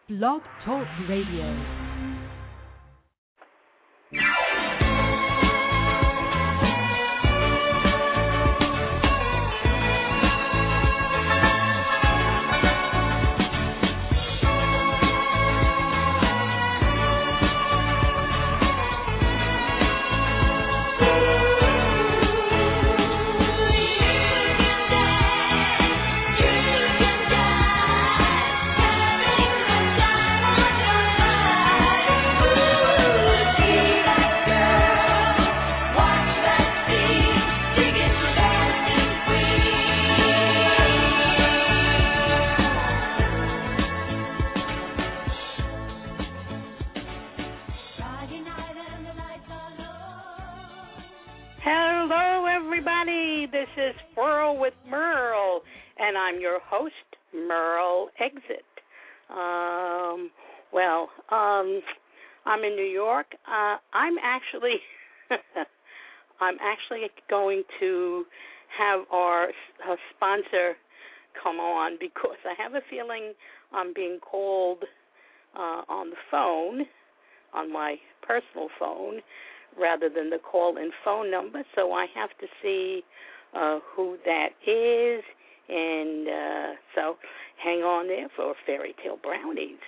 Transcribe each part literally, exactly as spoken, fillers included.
Blog Talk Radio. I'm your host, Merle Exit. Um, well, um, I'm in New York. Uh, I'm actually, I'm actually going to have our uh, sponsor come on because I have a feeling I'm being called uh, on the phone, on my personal phone, rather than the call-in phone number. So I have to see uh, who that is. And uh, so hang on there for Fairy Tale Brownies.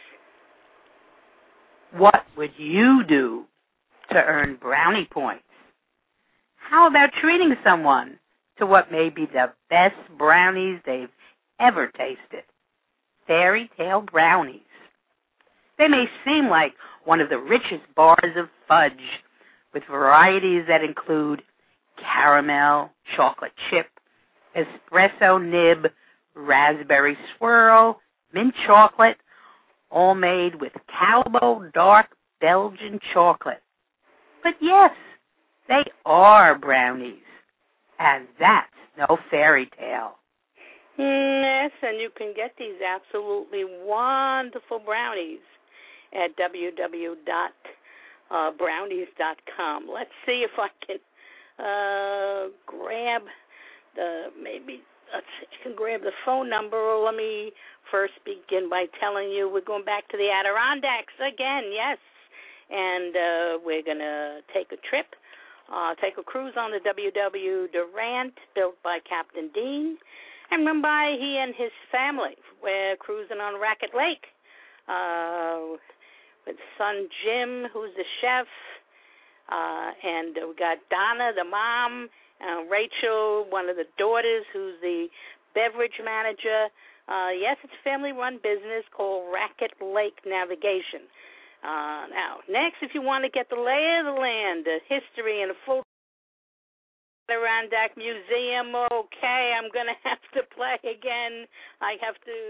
What would you do to earn brownie points? How about treating someone to what may be the best brownies they've ever tasted? Fairy Tale Brownies. They may seem like one of the richest bars of fudge, with varieties that include caramel, chocolate chip, espresso nib, raspberry swirl, mint chocolate, all made with Calbo dark Belgian chocolate. But yes, they are brownies, and that's no fairy tale. Yes, and you can get these absolutely wonderful brownies at w w w dot brownies dot com. Let's see if I can uh, grab the, maybe, let's see, I can grab the phone number, or let me first begin by telling you we're going back to the Adirondacks again, yes, and uh, we're going to take a trip, uh, take a cruise on the W W Durant, built by Captain Dean, and run by he and his family. We're cruising on Racket Lake uh, with son Jim, who's the chef, uh, and we got Donna, the mom, Uh, Rachel, one of the daughters, who's the beverage manager. Uh, yes, it's a family-run business called Racket Lake Navigation. Uh, now, next, if you want to get the lay of the land, the history, and a full Adirondack Museum, okay, I'm going to have to play again. I have to...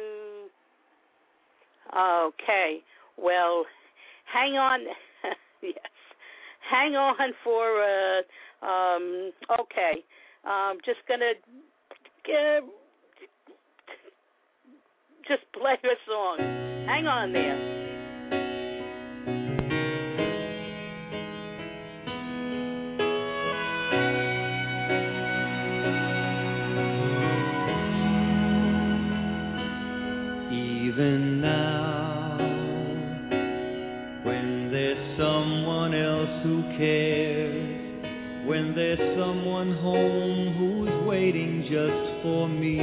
Okay, well, hang on. Yes. Hang on for... Uh, Um, okay, I'm just going to uh, just play a song. Hang on there. Even now, when there's someone else who cares, when there's someone home who's waiting just for me,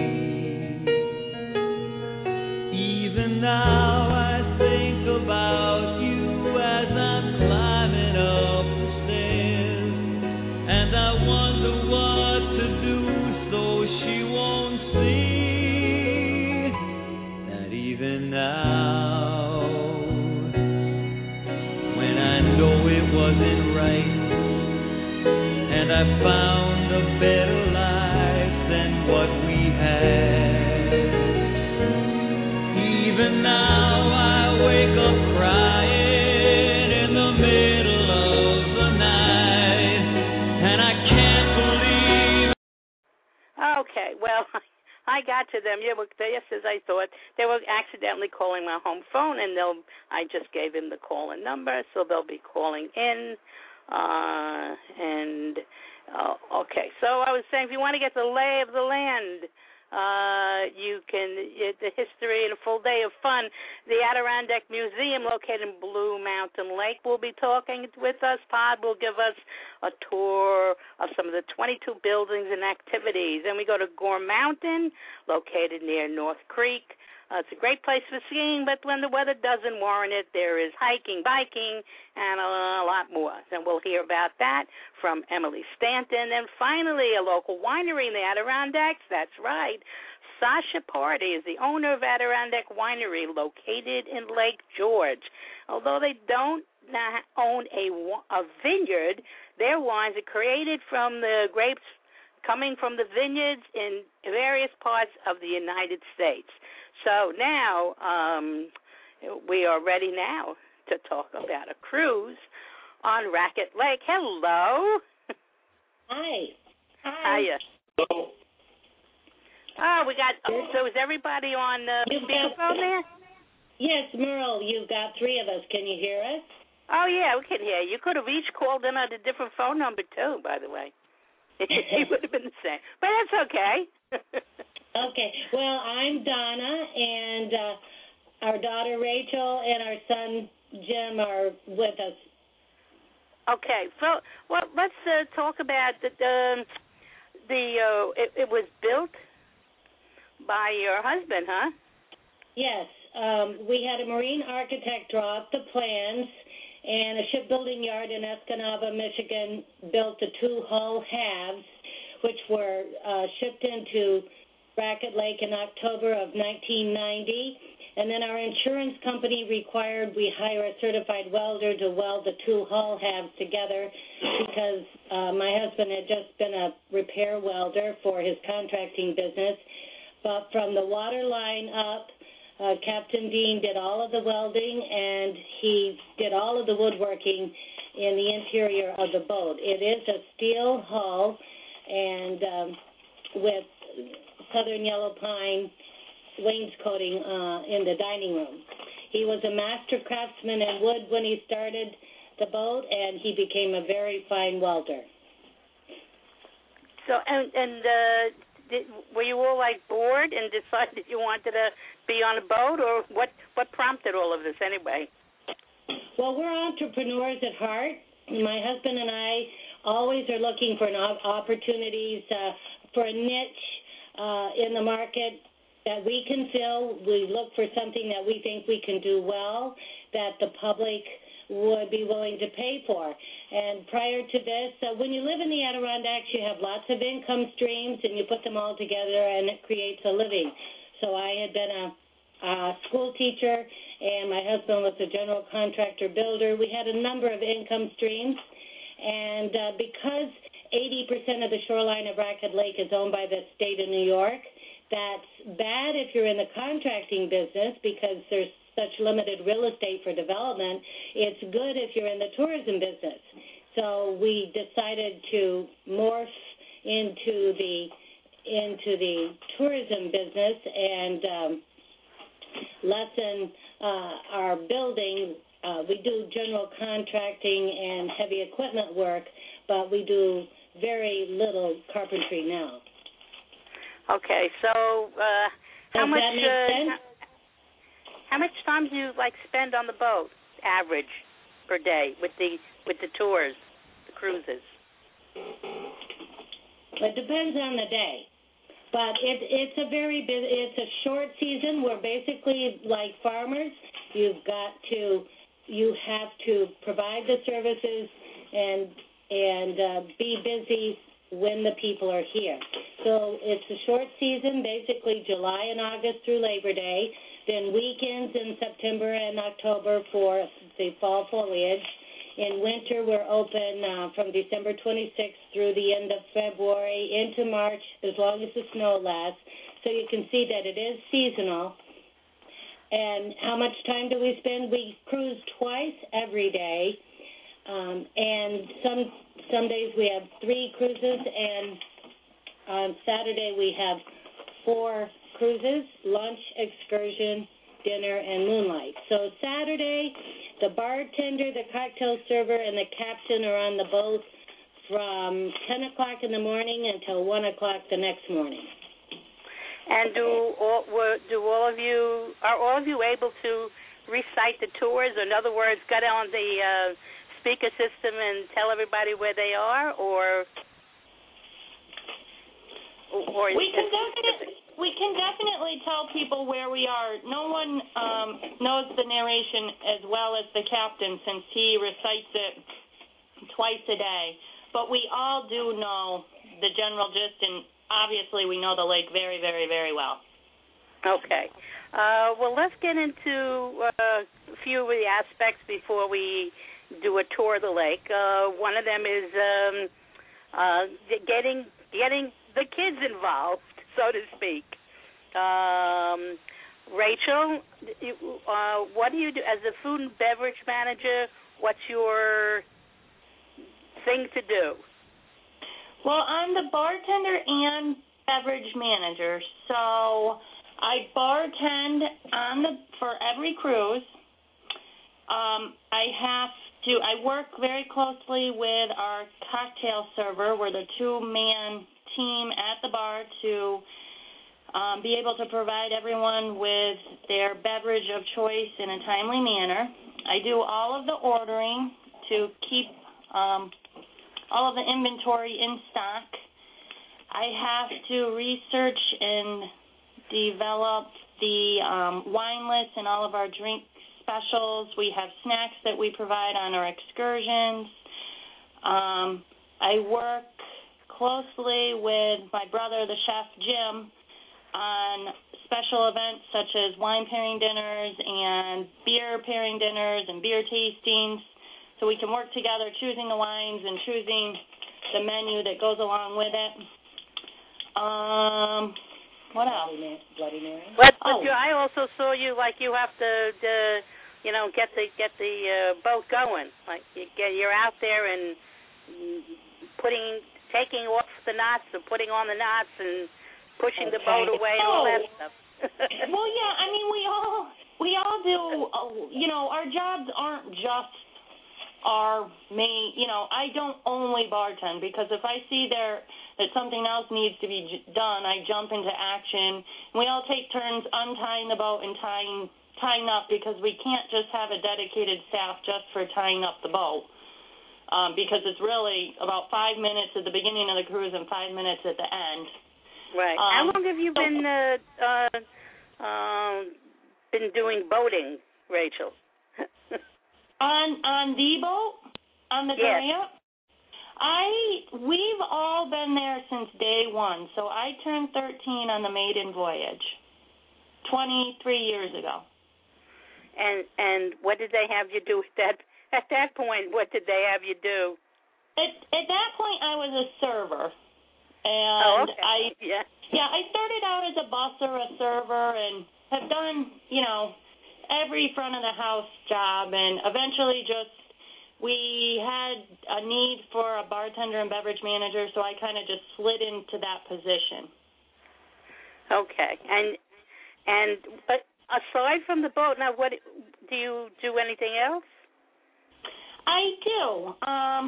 even now I think about you as I'm climbing up the stairs, and I wonder what to do so she won't see that even now, when I know it wasn't right, and I found a better life than what we had. Even now I wake up crying in the middle of the night, and I can't believe. Okay, well, I got to them. Yeah, well, just as I thought. They were accidentally calling my home phone, and they'll. I just gave him the call-in number, so they'll be calling in. Uh, and, uh, okay, so I was saying, if you want to get the lay of the land, Uh, you can, it, the history and a full day of fun. The Adirondack Museum, located in Blue Mountain Lake, will be talking with us. Pod will give us a tour of some of the twenty-two buildings and activities. Then we go to Gore Mountain, located near North Creek. Uh, it's a great place for skiing, but when the weather doesn't warrant it, there is hiking, biking, and a, a lot more. And we'll hear about that from Emily Stanton. And finally, a local winery in the Adirondacks. That's right. Sasha Party is the owner of Adirondack Winery, located in Lake George. Although they don't own a, a vineyard, their wines are created from the grapes coming from the vineyards in various parts of the United States. So now um, we are ready now to talk about a cruise on Racket Lake. Hello. Hi. Hi. Hiya. Hello. Oh, we got. Oh, so is everybody on the You've speakerphone got, there? Yes, Merle. You've got three of us. Can you hear us? Oh yeah, we can hear you. Could have each called in at a different phone number too. By the way, it would have been the same, but that's okay. Okay. Well, I'm Donna, and uh, our daughter Rachel and our son Jim are with us. Okay. So, well, let's uh, talk about the the. the uh, it, it was built by your husband, huh? Yes. Um, we had a marine architect draw up the plans, and a shipbuilding yard in Escanaba, Michigan, built the two hull halves, which were uh, shipped into Racket Lake in October of nineteen ninety, and then our insurance company required we hire a certified welder to weld the two hull halves together because uh, my husband had just been a repair welder for his contracting business. But from the water line up, uh, Captain Dean did all of the welding, and he did all of the woodworking in the interior of the boat. It is a steel hull, and um, with southern yellow pine wainscoting uh, in the dining room. He was a master craftsman in wood when he started the boat, and he became a very fine welder. So, and, and uh, did, were you all like bored and decided you wanted to be on a boat, or what? What prompted all of this anyway? Well, we're entrepreneurs at heart. My husband and I always are looking for an opportunities uh, for a niche Uh, in the market that we can fill. We look for something that we think we can do well, that the public would be willing to pay for. And prior to this, uh, when you live in the Adirondacks, you have lots of income streams, and you put them all together, and it creates a living. So I had been a, a school teacher, and my husband was a general contractor builder. We had a number of income streams, and uh, because eighty percent of the shoreline of Racket Lake is owned by the state of New York. That's bad if you're in the contracting business because there's such limited real estate for development. It's good if you're in the tourism business. So we decided to morph into the into the tourism business and um, lessen uh, our building. Uh, we do general contracting and heavy equipment work, but we do very little carpentry now. Okay, so uh, how Does much? that make uh, sense? How much time do you like spend on the boat, average, per day with the with the tours, the cruises? It depends on the day, but it, it's a very busy, it's a short season. We're basically like farmers. You've got to you have to provide the services and. and uh, be busy when the people are here. So it's a short season, basically July and August through Labor Day, then weekends in September and October for the fall foliage. In winter, we're open uh, from December twenty-sixth through the end of February into March, as long as the snow lasts. So you can see that it is seasonal. And how much time do we spend? We cruise twice every day. Um, and some some days we have three cruises, and on Saturday we have four cruises, lunch, excursion, dinner, and moonlight. So Saturday, the bartender, the cocktail server, and the captain are on the boat from ten o'clock in the morning until one o'clock the next morning. And do all were, do all of you are all of you able to recite the tours? In other words, get on the uh, speaker system and tell everybody where they are, or or we can definitely we can definitely tell people where we are. No one um, knows the narration as well as the captain, since he recites it twice a day. But we all do know the general gist, and obviously we know the lake very, very, very well. Okay. Uh, well, let's get into uh, a few of the aspects before we do a tour of the lake. Uh, one of them is um, uh, getting getting the kids involved, so to speak. Um, Rachel, uh, what do you do as a food and beverage manager? What's your thing to do? Well, I'm the bartender and beverage manager, so I bartend on the for every cruise. Um, I have to. I work very closely with our cocktail server. We're the two-man team at the bar to um, be able to provide everyone with their beverage of choice in a timely manner. I do all of the ordering to keep um, all of the inventory in stock. I have to research and develop the um, wine list and all of our drink specials. We have snacks that we provide on our excursions. Um, I work closely with my brother, the chef, Jim, on special events such as wine pairing dinners and beer pairing dinners and beer tastings, so we can work together choosing the wines and choosing the menu that goes along with it. Um, what else? Bloody Mary. But, Oh. but you, I also saw you like you have to, to you know, get the get the uh, boat going. Like you get, you're out there and putting, taking off the knots and putting on the knots and pushing Okay. the boat away and all that Oh. stuff. Well, yeah, I mean, we all we all do. Uh, you know, our jobs aren't just our main. You know, I don't only bartend, because if I see there that something else needs to be j- done, I jump into action. We all take turns untying the boat and tying tying up, because we can't just have a dedicated staff just for tying up the boat, um, because it's really about five minutes at the beginning of the cruise and five minutes at the end. Right. Um, How long have you been uh, uh, um, been doing boating, Rachel? On on the boat, on the Yes. Korea, I we've all been there since day one. So I turned thirteen on the maiden voyage, twenty-three years ago. And and what did they have you do at that at that point? What did they have you do? At at that point, I was a server, and Oh, okay. I yeah. yeah I started out as a busser, a server, and have done you know every front of the house job, and eventually just we had a need for a bartender and beverage manager, so I kind of just slid into that position. Okay. And and but aside from the boat, now what do you do? Anything else? I do. Um,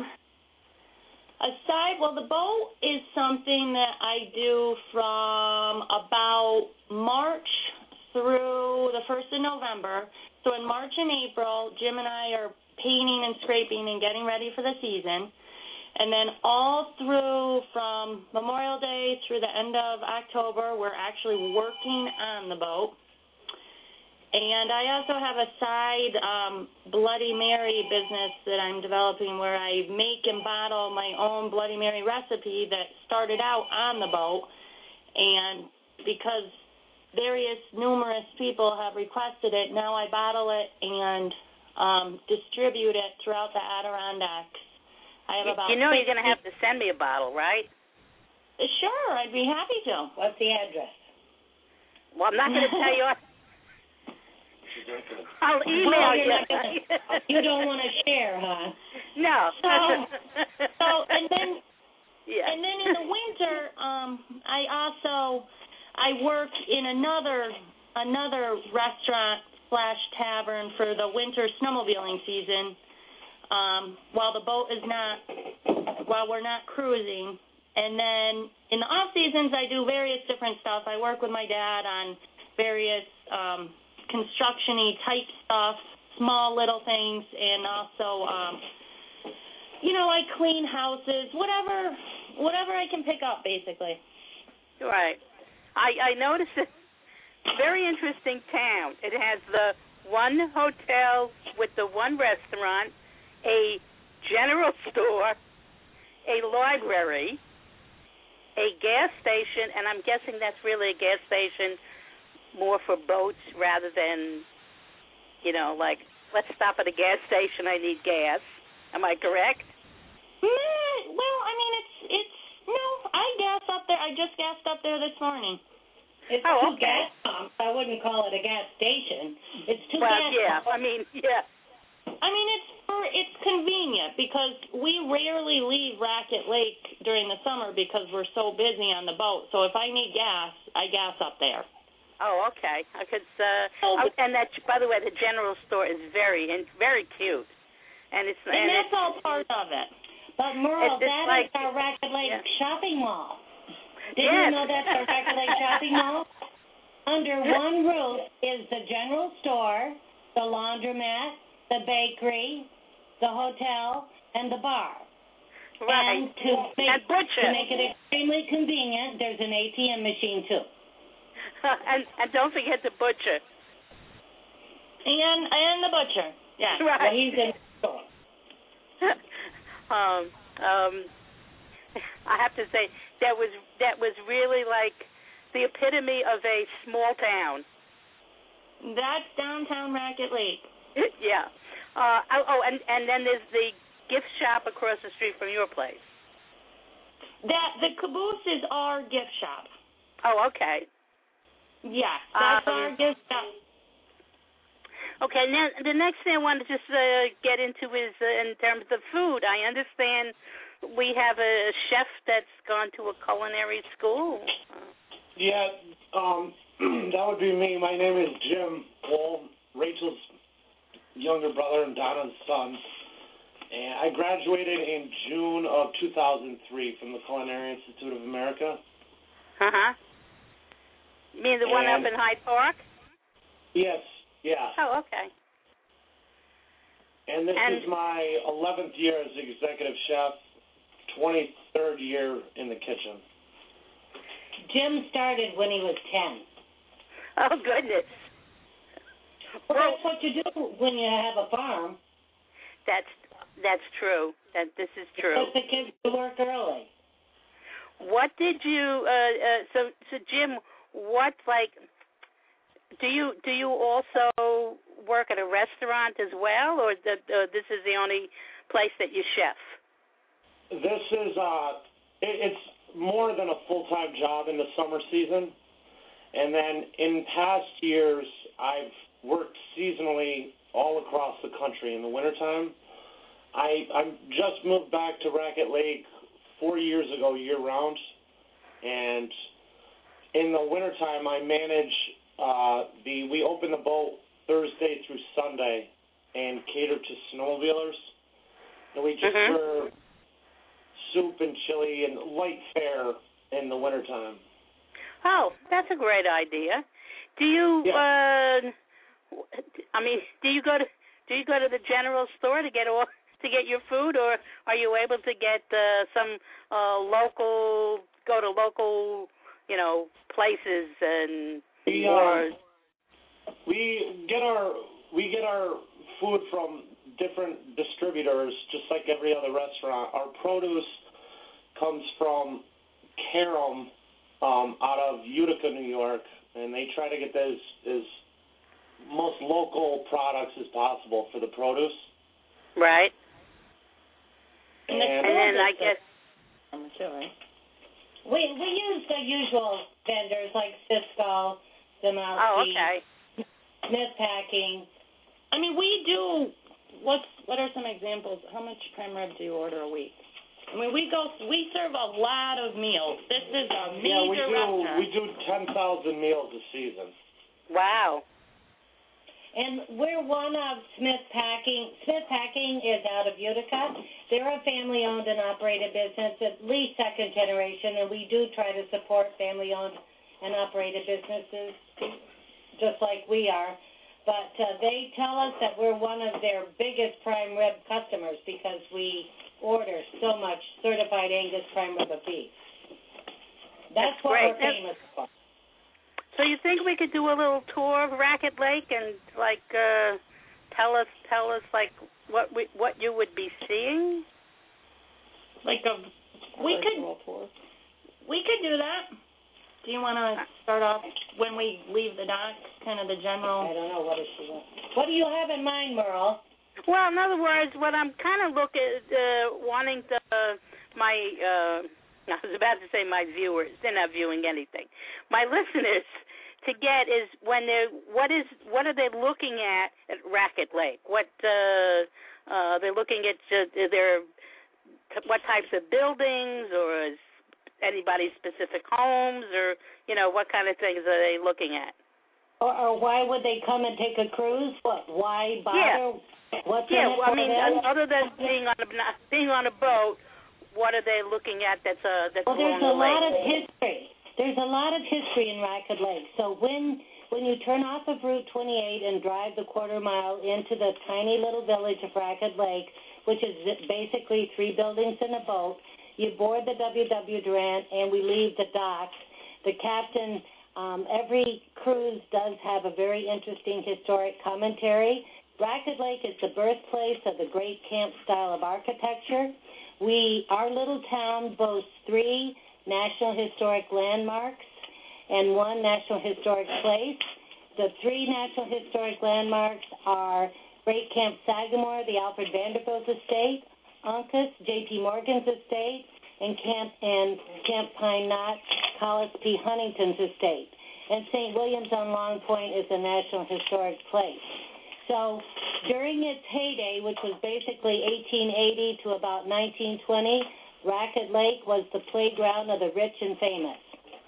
aside, well, the boat is something that I do from about March through the first of November. So in March and April, Jim and I are painting and scraping and getting ready for the season. And then all through from Memorial Day through the end of October, we're actually working on the boat. And I also have a side um, Bloody Mary business that I'm developing, where I make and bottle my own Bloody Mary recipe that started out on the boat. And because various numerous people have requested it, now I bottle it and um, distribute it throughout the Adirondacks. I have about you know sixty you're going to have to send me a bottle, right? Sure, I'd be happy to. What's the address? Well, I'm not going to tell you. I'll email Oh, you. you're not gonna, you don't want to share, huh? No. So, so and then yeah. and then in the winter, um, I also I work in another another restaurant slash tavern for the winter snowmobiling season. Um, while the boat is not, while we're not cruising, And then in the off seasons, I do various different stuff. I work with my dad on various um, construction-y type stuff, small little things, and also, um, you know, I clean houses, whatever, whatever I can pick up, basically. Right. I, I noticed it. Very interesting town. It has the one hotel with the one restaurant, a general store, a library, a gas station, and I'm guessing that's really a gas station more for boats rather than, you know, like, let's stop at a gas station, I need gas. Am I correct? Mm, well, I mean, it's, it's, no, I gas up there. I just gassed up there this morning. It's oh, two okay. gas pumps. I wouldn't call it a gas station. It's two well, gas yeah, pumps. I mean, yeah. I mean, it's for, it's convenient because we rarely leave Racket Lake during the summer because we're so busy on the boat. So if I need gas, I gas up there. Oh, okay. Because, uh, Oh, oh, and that, by the way, the general store is very, very cute, and it's and, and that's it's, all part of it. But Merle, It's just that like- is our Racket Lake yeah. shopping mall. Didn't Yes. you know that's our Racket Lake shopping mall? Under one roof is the general store, the laundromat, the bakery, the hotel, and the bar. right. And to make, And butcher. to make it extremely convenient, there's an A T M machine too. and and don't forget the butcher. And and the butcher. Yeah. Right. Well, he's in the store. um, um, I have to say that was that was really like the epitome of a small town. That's downtown Racket Lake. yeah. Uh, oh, oh, and and then there's the gift shop across the street from your place. That the caboose is our gift shop. Oh, okay. Yeah, that's Um, our gift shop. Okay, now the next thing I wanted to just uh, get into is uh, in terms of food. I understand we have a chef that's gone to a culinary school. Yeah, um, that would be me. My name is Jim Wool, Rachel's younger brother and Donna's son. And I graduated in June of two thousand three from the Culinary Institute of America. Uh-huh. You mean the one up And- in Hyde Park? Yes, yeah. Oh, okay. And this And- is my eleventh year as executive chef, twenty-third year in the kitchen. Jim started when he was ten. Oh, goodness. Well, Well, that's what you do when you have a farm. That's that's true. That this is true. Put the kids to work early. What did you? Uh, uh, so, so Jim, what like? Do you do you also work at a restaurant as well, or the, uh, this is the only place that you chef? This is, uh, it, it's more than a full-time job in the summer season. And then in past years, I've worked seasonally all across the country in the wintertime. I I just moved back to Racket Lake four years ago, year-round. And in the wintertime, I manage uh, the, we open the boat Thursday through Sunday and cater to snowmobilers. And we just Mhm. serve soup and chili and light fare in the wintertime. Oh, that's a great idea. Do you? Yeah. Uh, I mean, do you go to do you go to the general store to get all to get your food, or are you able to get uh, some uh, local go to local, you know, places and We or uh, we get our we get our food from different distributors, just like every other restaurant. Our produce comes from Carum um, out of Utica, New York, and they try to get those as most local products as possible for the produce. right? And, the And- And then I produce guess is- too, right? We we use the usual vendors like Cisco, Demowski, oh, okay. Smith Packing. I mean, we do. What's what are some examples? How much prime rib do you order a week? I mean, we go. We serve a lot of meals. This is a major Yeah, we do restaurant. we do ten thousand meals a season. Wow. And we're one of Smith Packing. Smith Packing is out of Utica. They're a family-owned and operated business, at least second generation, and we do try to support family-owned and operated businesses, just like we are. But uh, they tell us that we're one of their biggest prime rib customers because we order so much certified Angus prime rib of beef. That's, That's what great. we're famous for. So you think we could do a little tour of Racket Lake and like uh, tell us tell us like what we, what you would be seeing? Like a we could we could do that. Do you want to start off when we leave the dock, kind of the general? I don't know what does she want. What do you have in mind, Merle? Well, in other words, what I'm kind of looking uh, wanting to uh, my. Uh, I was about to say my viewers. They're not viewing anything. My listeners to get is when they're what is what are they looking at at Racket Lake? What uh, uh, they're looking at? Uh, their what types of buildings, or is anybody specific homes, or you know what kind of things are they looking at? Or, or why would they come and take a cruise? What? Why bother? Yeah. What's yeah. in it Well, I for mean, them? other than being on a being on a boat. What are they looking at that's uh, that's well, there's along a the lot lake? of history. There's a lot of history in Racket Lake. So when when you turn off of Route twenty-eight and drive the quarter mile into the tiny little village of Racket Lake, which is basically three buildings and a boat, you board the W W Durant and we leave the dock. The captain, um, every cruise does have a very interesting historic commentary. Racket Lake is the birthplace of the great camp style of architecture. We, our little town boasts three National Historic Landmarks and one National Historic Place. The three National Historic Landmarks are Great Camp Sagamore, the Alfred Vanderbilt Estate, Uncas, J P Morgan's estate, and Camp and Camp Pine Knot, Collis P. Huntington's estate. And Saint William's on Long Point is a National Historic Place. So during its heyday, which was basically eighteen eighty to about nineteen twenty, Racket Lake was the playground of the rich and famous.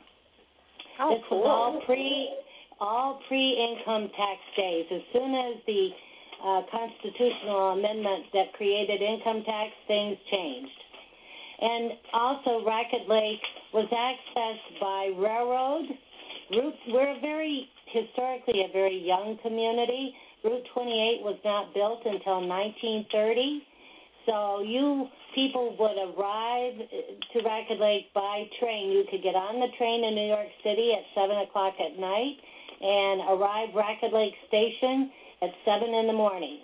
Oh, this cool. was all pre, all pre-income tax days. As soon as the uh, constitutional amendment that created income tax, things changed. And also, Racket Lake was accessed by railroad. Route, we're a very historically a very young community. Route twenty-eight was not built until nineteen thirty, so you people would arrive to Racket Lake by train. You could get on the train in New York City at seven o'clock at night and arrive Racket Lake Station at seven in the morning.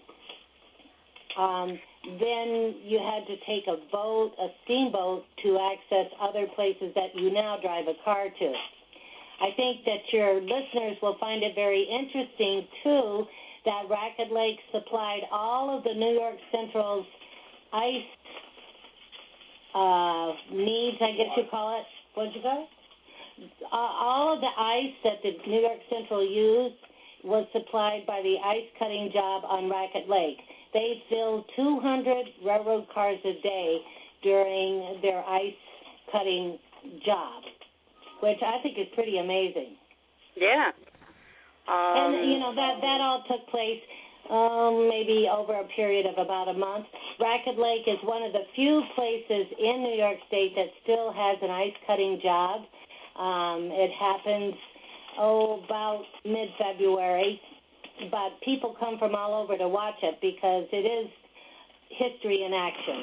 Um, then you had to take a boat, a steamboat, to access other places that you now drive a car to. I think that your listeners will find it very interesting, too, that Racket Lake supplied all of the New York Central's ice uh, needs, I guess you call it. What'd you call it? Uh, all of the ice that the New York Central used was supplied by the ice cutting job on Racket Lake. They filled two hundred railroad cars a day during their ice cutting job, which I think is pretty amazing. Yeah. Um, and, you know, that, that all took place um, maybe over a period of about a month. Racket Lake is one of the few places in New York State that still has an ice-cutting job. Um, it happens, oh, about mid-February, but people come from all over to watch it because it is history in action.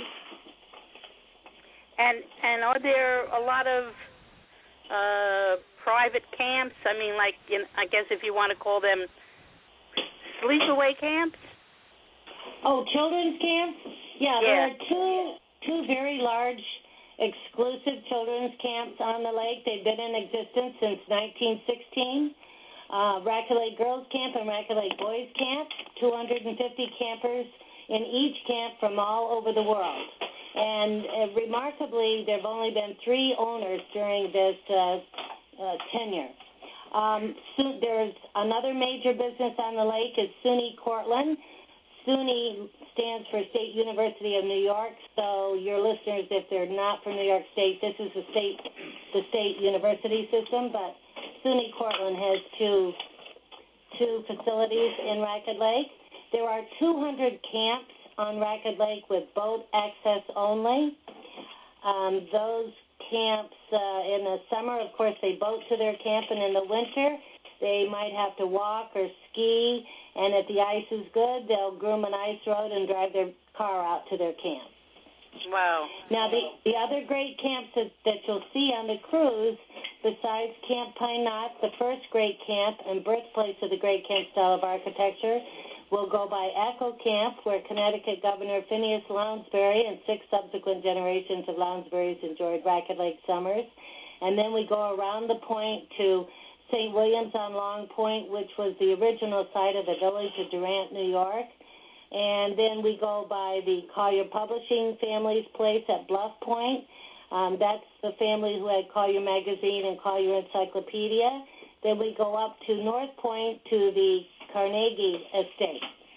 And, and are there a lot of Uh, private camps? I mean, like, you know, I guess if you want to call them sleepaway camps? Oh, children's camps? Yeah, yeah. there are two two very large exclusive children's camps on the lake. They've been in existence since nineteen sixteen. Uh, Racket Lake Girls Camp and Racket Lake Boys Camp, two hundred fifty campers in each camp from all over the world. And uh, remarkably, there have only been three owners during this uh, uh, tenure. Um, so there's another major business on the lake is SUNY Cortland. SUNY stands for State University of New York. So your listeners, if they're not from New York State, this is the state, the state university system. But SUNY Cortland has two two facilities in Racket Lake. There are two hundred camps on Racket Lake with boat access only. Um, those camps, uh, in the summer, of course, they boat to their camp, and in the winter, they might have to walk or ski, and if the ice is good, they'll groom an ice road and drive their car out to their camp. Wow. Now, the, the other great camps that, that you'll see on the cruise, besides Camp Pine Knot, the first great camp and birthplace of the great camp style of architecture, we'll go by Echo Camp, where Connecticut Governor Phineas Lounsbury and six subsequent generations of Lounsburys enjoyed Racket Lake summers. And then we go around the point to Saint Williams on Long Point, which was the original site of the village of Durant, New York. And then we go by the Collier Publishing family's place at Bluff Point. Um, that's the family who had Collier Magazine and Collier Encyclopedia. Then we go up to North Point to the Carnegie Estate.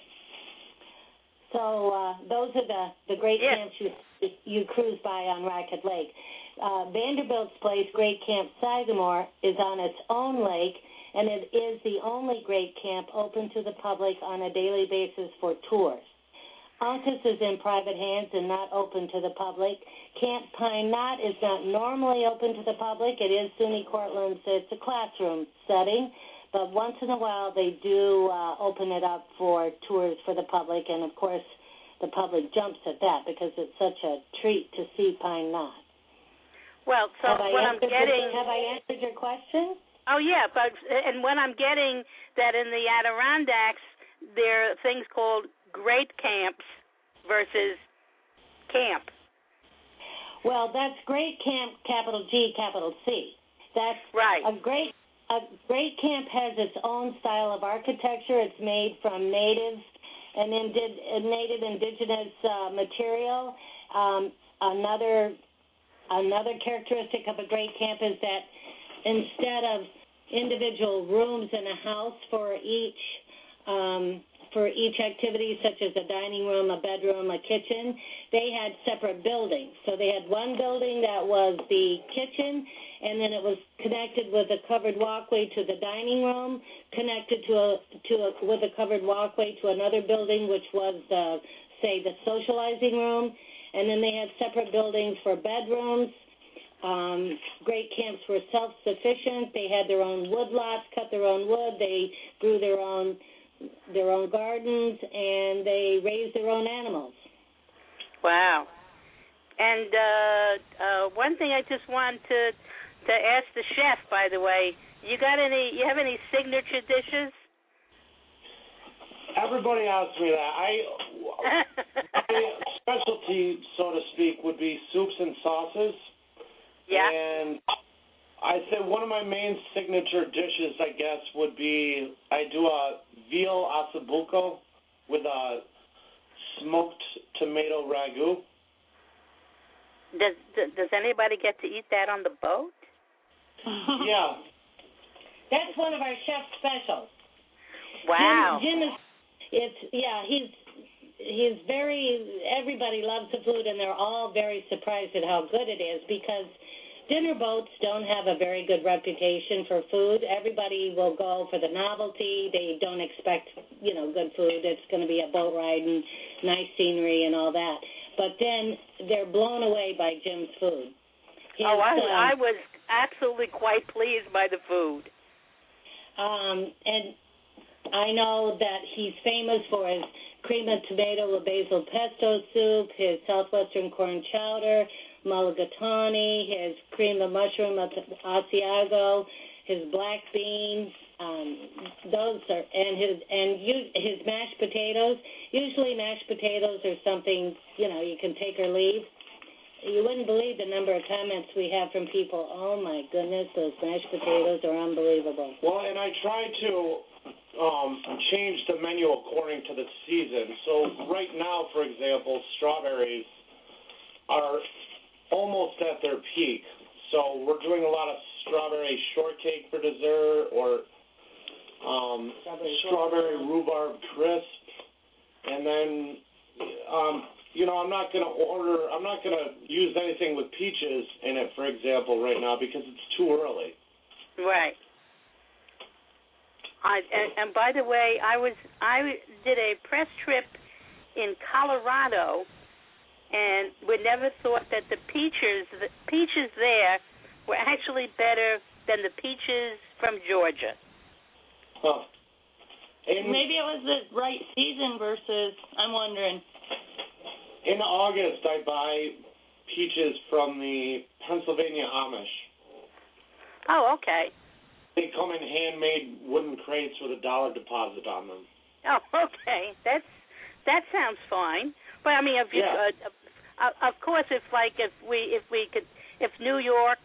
So uh, those are the, the great yeah. camps you, you cruise by on Racket Lake. Uh, Vanderbilt's place, Great Camp Sagamore, is on its own lake, and it is the only great camp open to the public on a daily basis for tours. Uncas is in private hands and not open to the public. Camp Pine Knot is not normally open to the public. It is SUNY Cortland's, it's a classroom setting, but once in a while they do uh, open it up for tours for the public, and of course the public jumps at that because it's such a treat to see Pine Knot. Well, so have what I'm getting... Your, have I answered your question? Oh, yeah, but and when I'm getting that in the Adirondacks, there are things called great camps versus camp. Well, that's great camp, capital G, capital C. That's right. A great a great camp has its own style of architecture. It's made from native and indi- native indigenous uh, material. Um, another another characteristic of a great camp is that instead of individual rooms in a house for each um, for each activity, such as a dining room, a bedroom, a kitchen, they had separate buildings. So they had one building that was the kitchen, and then it was connected with a covered walkway to the dining room, connected to a to a with a covered walkway to another building, which was the say the socializing room, and then they had separate buildings for bedrooms. Um, great camps were self-sufficient. They had their own wood lots, cut their own wood. They grew their own their own gardens, and they raised their own animals. Wow. And uh, uh, one thing I just want to to ask the chef, by the way, you got any? You have any signature dishes? Everybody asks me that. I my specialty, so to speak, would be soups and sauces. Yeah. And I say one of my main signature dishes, I guess, would be I do a veal ossobuco with a smoked tomato ragu. Does Does anybody get to eat that on the boat? Yeah. That's one of our chef's specials. Wow. Jim, Jim is, it's yeah, he's he's very. Everybody loves the food, and they're all very surprised at how good it is because dinner boats don't have a very good reputation for food. Everybody will go for the novelty. They don't expect, you know, good food. It's going to be a boat ride and nice scenery and all that. But then they're blown away by Jim's food. His, oh, I, um, I was absolutely quite pleased by the food. Um, and I know that he's famous for his cream of tomato with basil pesto soup, his southwestern corn chowder, mulligatawny, his cream of mushroom of Asiago, his black beans, um, those are, and his and you, his mashed potatoes. Usually mashed potatoes are something, you know, you can take or leave. You wouldn't believe the number of comments we have from people, oh my goodness, those mashed potatoes are unbelievable. Well, and I try to um, change the menu according to the season. So right now, for example, strawberries are almost at their peak. So we're doing a lot of strawberry shortcake for dessert or um, strawberry, strawberry rhubarb crisp. And then, um, you know, I'm not going to order, I'm not going to use anything with peaches in it, for example, right now because it's too early. Right. I, and, and by the way, I was I did a press trip in Colorado, and we never thought that the peaches the peaches there were actually better than the peaches from Georgia. Huh. In, Maybe it was the right season versus, I'm wondering. in August, I buy peaches from the Pennsylvania Amish. Oh, okay. They come in handmade wooden crates with a dollar deposit on them. Oh, okay. That's that sounds fine. But I mean, if you, Yeah. uh, uh, of course, if like if we if we could if New York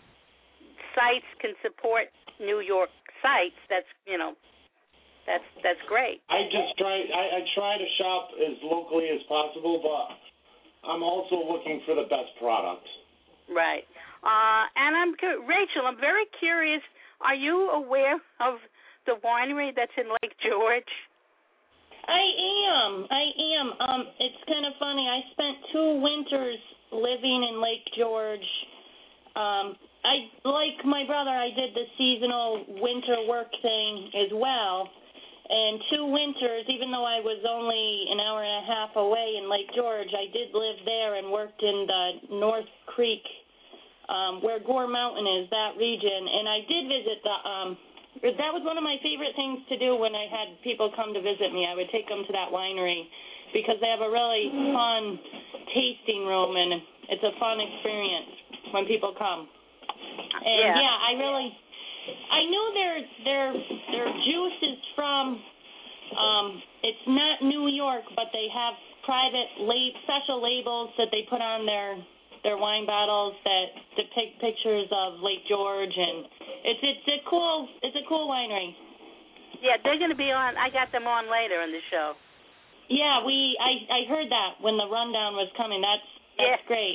sites can support New York sites, that's you know, that's that's great. I just try. I, I try to shop as locally as possible, but I'm also looking for the best product. Right. Uh, and I'm cu- Rachel. I'm very curious. Are you aware of the winery that's in Lake George? I am. I am. Um, it's kind of funny. I spent two winters living in Lake George. Um, I, like my brother, I did the seasonal winter work thing as well. And two winters, even though I was only an hour and a half away in Lake George, I did live there and worked in the North Creek, um, where Gore Mountain is, that region. And I did visit the, um, that was one of my favorite things to do when I had people come to visit me. I would take them to that winery because they have a really fun tasting room, and it's a fun experience when people come. And, Yeah. yeah, I really, I know their, their, their juice is from, um, it's not New York, but they have private lab, special labels that they put on their their wine bottles that depict pictures of Lake George, and it's it's a cool it's a cool winery. Yeah, they're going to be on. I got them on later in the show. Yeah, we I, I heard that when the rundown was coming. That's that's Yeah. great.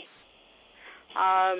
Um.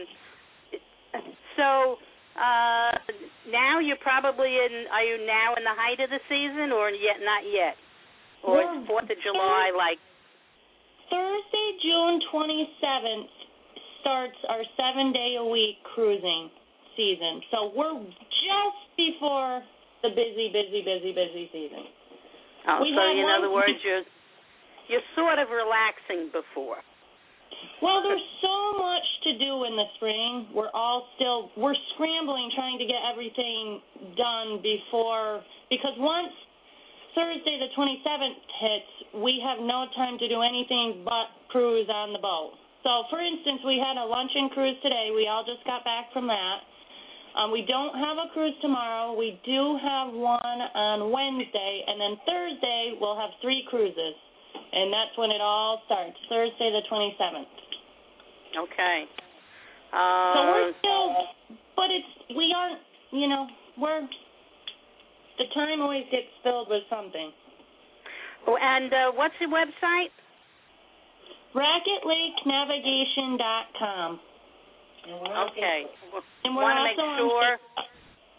So uh, now you're probably in. Are you now in the height of the season, or yet not yet? Or We're- it's Fourth of July, like. Thursday, June twenty-seventh starts our seven-day-a-week cruising season. So we're just before the busy, busy, busy, busy season. Oh, We so had in one- other words, you're you're sort of relaxing before. Well, there's so much to do in the spring. We're all still, we're scrambling trying to get everything done before, because once Thursday the twenty-seventh hits, we have no time to do anything but cruise on the boat. So, for instance, we had a luncheon cruise today. We all just got back from that. Um, we don't have a cruise tomorrow. We do have one on Wednesday, and then Thursday we'll have three cruises, and that's when it all starts, Thursday the twenty-seventh. Okay. Uh, So we're still, but it's, we aren't, you know, we're, the time always gets filled with something. Oh, and uh, what's the website? Racket Lake Navigation dot com. Okay. And we're want to make also on sure. Facebook.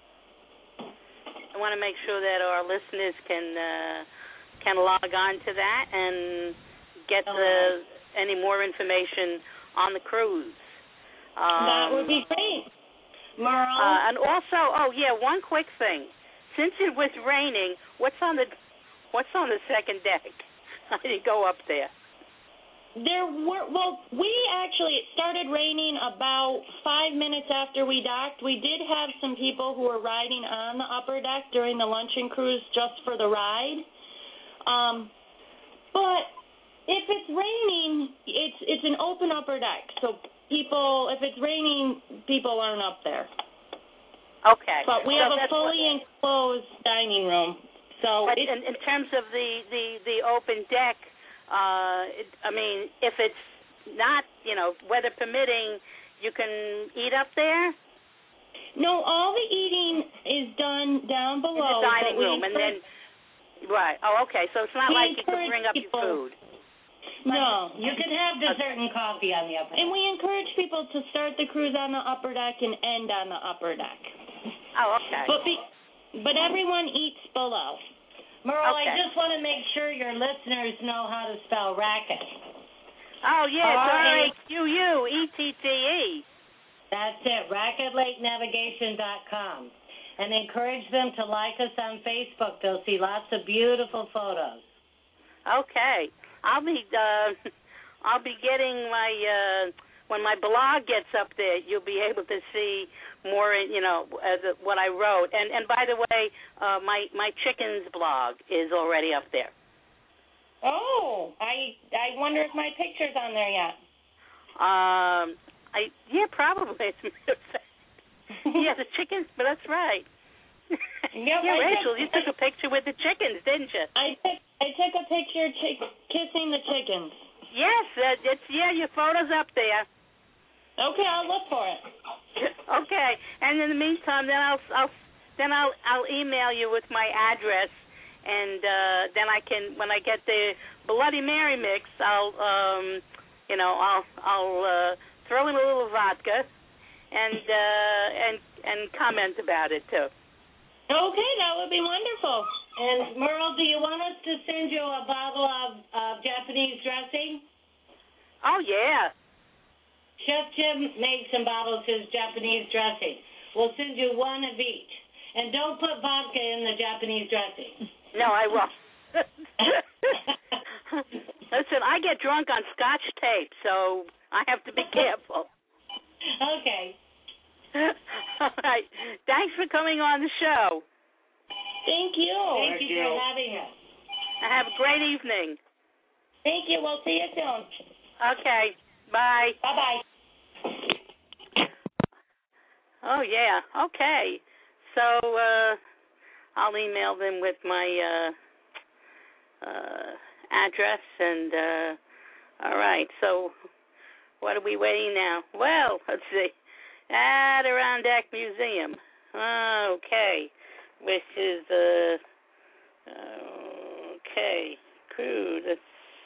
I want to make sure that our listeners can uh, can log on to that and get the any more information on the cruise. Um, That would be great. Merle? Uh, and also, oh yeah, one quick thing. Since it was raining, what's on the what's on the second deck? I didn't go up there. There were, well, we actually, it started raining about five minutes after we docked. We did have some people who were riding on the upper deck during the luncheon cruise just for the ride. Um, but if it's raining, it's it's an open upper deck. So people, if it's raining, people aren't up there. Okay. But we So have a that's fully what, enclosed dining room. So but it's, in, in terms of the, the, the open deck, uh, it, I mean, if it's not, you know, weather permitting, you can eat up there? no, all the eating is done down below. In the dining but we room, and then, encourage- right. Oh, okay. So it's not We like you can encourage bring up your people- food. No. You can have dessert and coffee on the upper And we encourage people to start the cruise on the upper deck and end on the upper deck. Oh, okay. But be, but everyone eats below. Merle, Okay. I just want to make sure your listeners know how to spell racket. Oh, yeah, it's R R A A Q U E T T E. That's it, racket lake navigation dot com. and encourage them to like us on Facebook. They'll see lots of beautiful photos. Okay. I'll be uh, I'll be getting my uh, when my blog gets up there. You'll be able to see more, you know, uh, the, what I wrote. And and by the way, uh, my my chickens blog is already up there. Oh, I I wonder if my picture's on there yet. Um, I yeah, probably. Yeah, the chickens, but that's right. Yep, yeah, I Rachel, took, you took a picture with the chickens, didn't you? I took I took a picture chick, kissing the chickens. Yes, uh, it's yeah, your photo's up there. Okay, I'll look for it. Okay, and in the meantime, then I'll I'll then I'll I'll email you with my address, and uh, then I can when I get the Bloody Mary mix, I'll um, you know, I'll I'll uh, throw in a little vodka, and uh, and and comment about it too. Okay, that would be wonderful. And Merle, do you want us to send you a bottle of, of Japanese dressing? Oh yeah. Chef Jim made some bottles of his Japanese dressing. We'll send you one of each. And don't put vodka in the Japanese dressing. No, I won't. Listen, I get drunk on Scotch tape, so I have to be careful. Okay. All right. Thanks for coming on the show. Thank you. Thank, Thank you you. for having us. Have a great evening. Thank you. We'll see you soon. Okay. Bye. Bye-bye. Oh, yeah. Okay. So uh, I'll email them with my uh, uh, address. And, uh, all right. So what are we waiting now? Well, let's see. Adirondack Museum. Okay. Which is, uh, okay. Crew. That's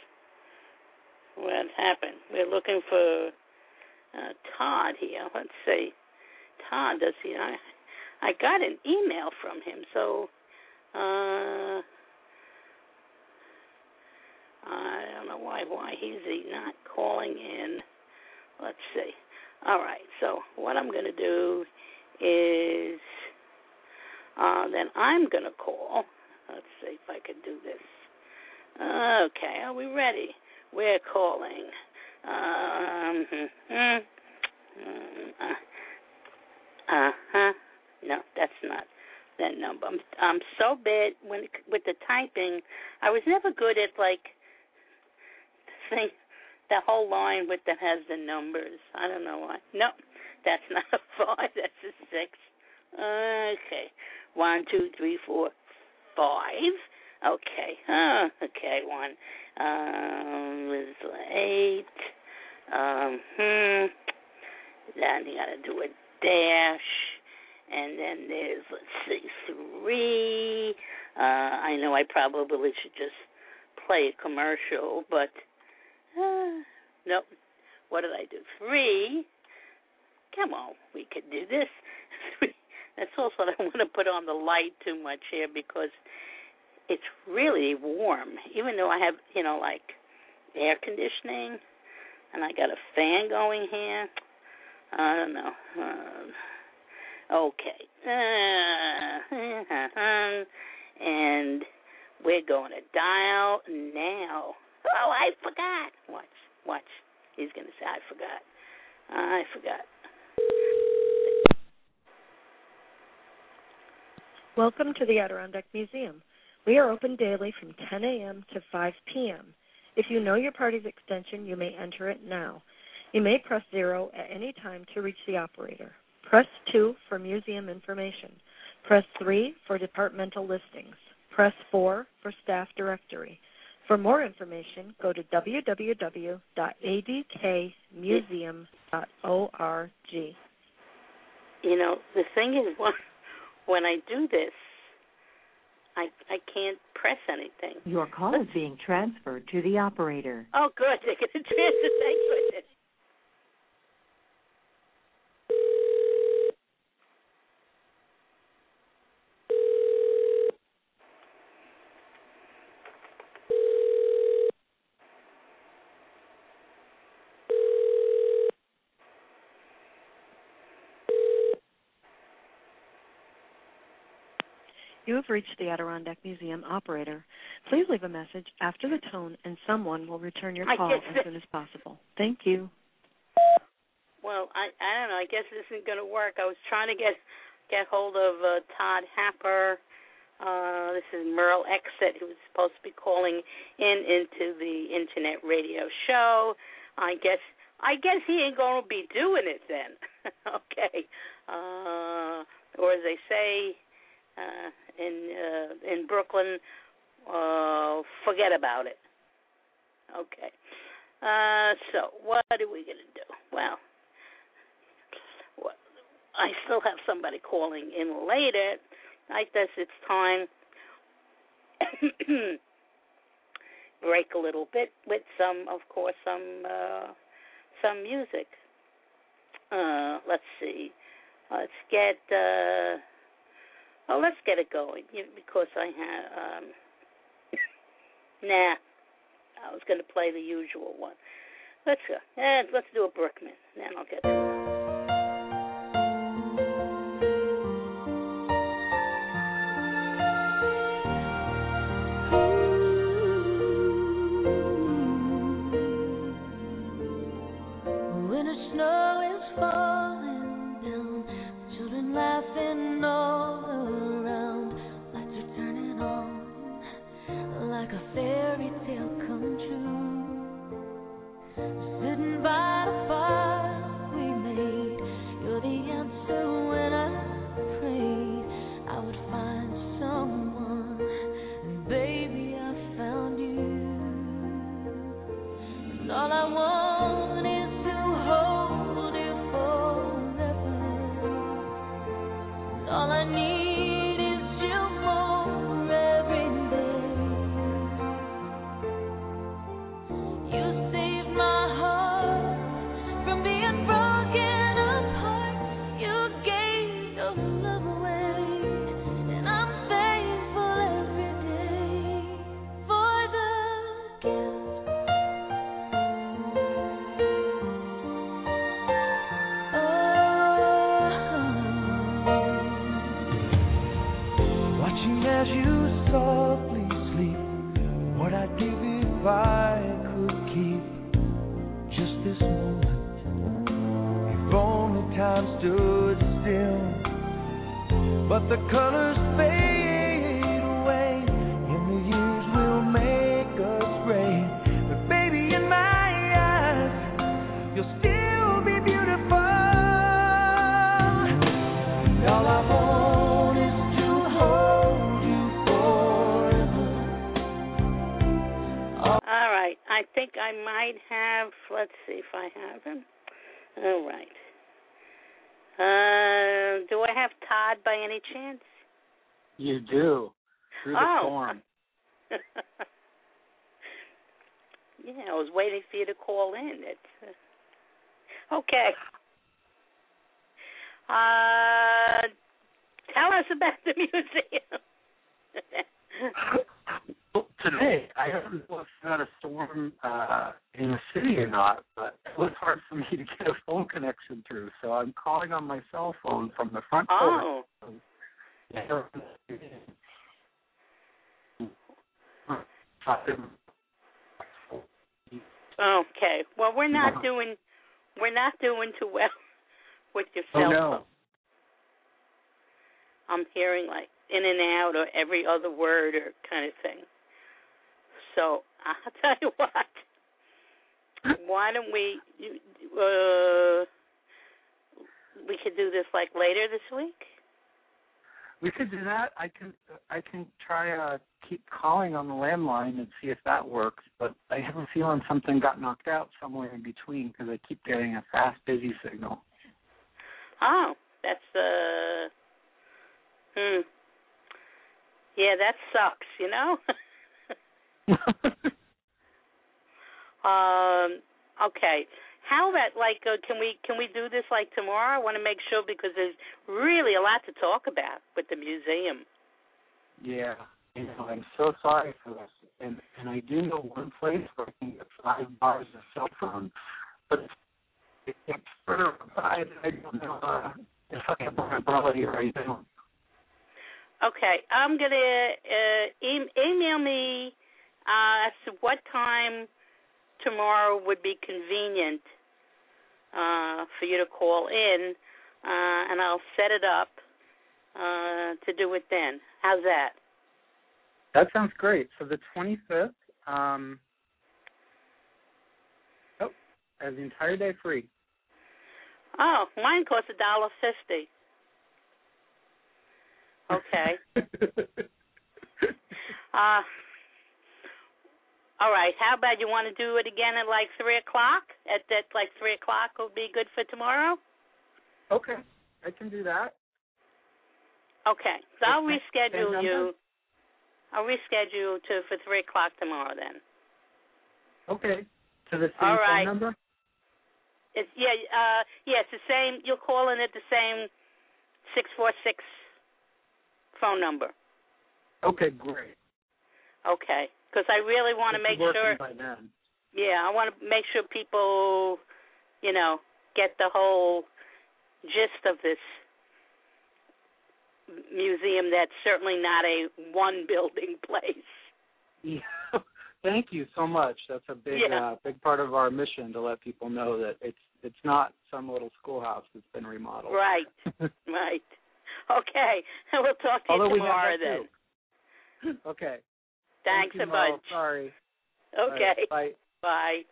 what happened. We're looking for uh, Todd here. Let's see. Todd, does he? I, I got an email from him, so uh, I don't know why. Why he's he not calling in? Let's see. All right. So what I'm going to do is uh, then I'm going to call. Let's see if I can do this. Okay. Are we ready? We're calling. Um, uh, uh-huh. No, that's not that number. I'm, I'm so bad when with the typing. I was never good at, like, thing, the whole line with that has the numbers. I don't know why. No, that's not a five. That's a six. Okay. One, two, three, four, five. Okay. Oh, okay, one. Um, it's eight. Um, hmm. Then you got to do a dash. And then there's, let's see, three. Uh, I know I probably should just play a commercial, but uh, nope. What did I do? Three. Come on, we could do this. Three. That's also I don't want to put on the light too much here because it's really warm, even though I have, you know, like air conditioning, and I got a fan going here. I don't know. Uh, okay. Uh, and we're going to dial now. Oh, I forgot. Watch, watch. He's going to say, I forgot. I forgot. Welcome to the Adirondack Museum. We are open daily from ten a.m. to five p.m. If you know your party's extension, you may enter it now. You may press zero at any time to reach the operator. Press two for museum information. Press three for departmental listings. Press four for staff directory. For more information, go to w w w dot a d k museum dot org. You know, the thing is, when I do this, I I can't press anything. Your call is being transferred to the operator. Oh, good. They get a transfer. Thank goodness. You have reached the Adirondack Museum operator. Please leave a message after the tone, and someone will return your call as soon as possible. Thank you. Well, I I don't know. I guess this isn't going to work. I was trying to get get hold of uh, Todd Happer. Uh, this is Merle Exit, who was supposed to be calling in into the Internet radio show. I guess I guess he ain't going to be doing it then. Okay. Uh, or as they say uh, in uh, in Brooklyn, uh, forget about it. Okay. Uh, so what are we going to do? Well, well, I still have somebody calling in later. I guess it's time break a little bit with some, of course, some uh, some music. Uh, let's see. Let's get. Uh, oh, let's get it going because I have. Um, nah, I was going to play the usual one. Let's go. Eh, let's do a Brookman. Then I'll get to it. You do, through the oh. form. Yeah, I was waiting for you to call in. It's, uh... Okay. Uh, tell us about the museum. Well, today, I don't know if you had a storm uh, in the city or not, but it was hard for me to get a phone connection through, so I'm calling on my cell phone from the front oh. porch. Okay. Well, we're not doing we're not doing too well with your cell phone. Oh, no. I'm hearing like in and out or every other word or kind of thing. So I'll tell you what. Why don't we uh, we could do this like later this week? We could do that. I can I can try uh keep calling on the landline and see if that works, but I have a feeling something got knocked out somewhere in between because I keep getting a fast, busy signal. Oh, that's uh, hmm. Yeah, that sucks. You know. um. Okay. How about like uh, can we can we do this like tomorrow? I want to make sure because there's really a lot to talk about with the museum. Yeah, you know, I'm so sorry for this, and and I do know one place where I can get five bars of cell phone, but it's further aside. I don't know uh, if I have my ability right now. Okay, I'm going to uh, e- email me uh, as to what time tomorrow would be convenient uh, for you to call in, uh, and I'll set it up uh, to do it then. How's that? That sounds great. So the twenty-fifth, um, oh, I have the entire day free. Oh, mine costs a dollar fifty. Okay. uh, all right. How about you want to do it again at like three o'clock? At that, like three o'clock would be good for tomorrow. Okay, I can do that. Okay, so I'll Same reschedule number? you. I'll reschedule to for three o'clock tomorrow then. Okay, to the same All right. phone number. It's yeah, uh, yeah, it's the same. You'll call in at the same six four six phone number. Okay, great. Okay, because I really want to It's make working sure. by then. Yeah, I want to make sure people, you know, get the whole gist of this museum. That's certainly not a one building place. Yeah. Thank you so much. That's a big, Yeah. uh, big part of our mission to let people know that it's it's not some little schoolhouse that's been remodeled. Right, right. Okay, we'll talk to Although you we tomorrow have that then. too. Okay. Thanks Thank you, a Mo. bunch. Sorry. Okay. All right, bye. Bye.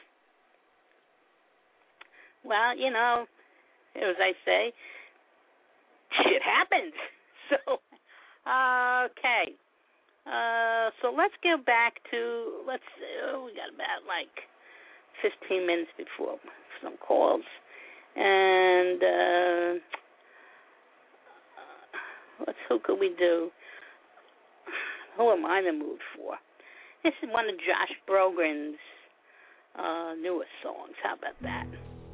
Well, you know, as I say, shit happens. So, okay. Uh, so let's go back to, let's, oh, we got about like fifteen minutes before some calls. And, uh, let's, who could we do? Who am I in the mood for? This is one of Josh Brogren's uh, newest songs. How about that?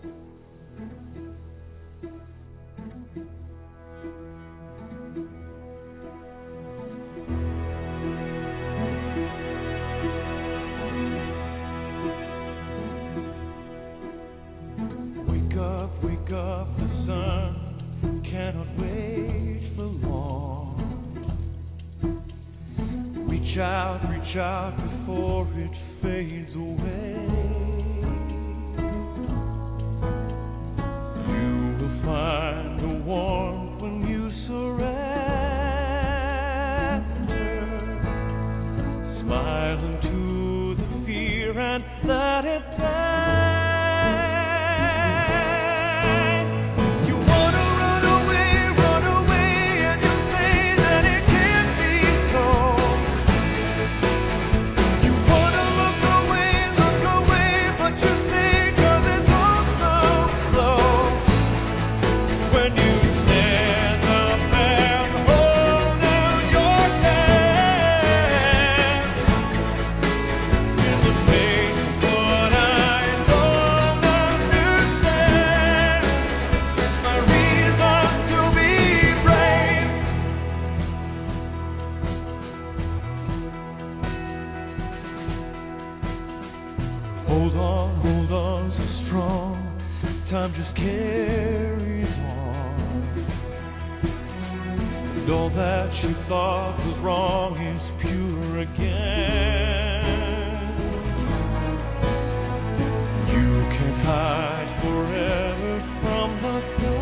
Wake up, wake up, the sun cannot wait for long. Reach out, reach out before it fades away. You will find the warmth when you surrender. Smile into the fear and let it die. Hold on, hold on, so strong. Time just carries on. And all that you thought was wrong is pure again. You can't hide forever from the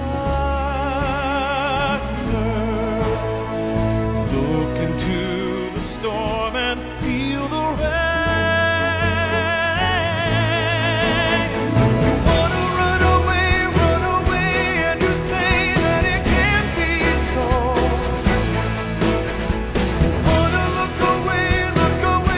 darkness. Look into the storm and feel the rain. Look away, look away.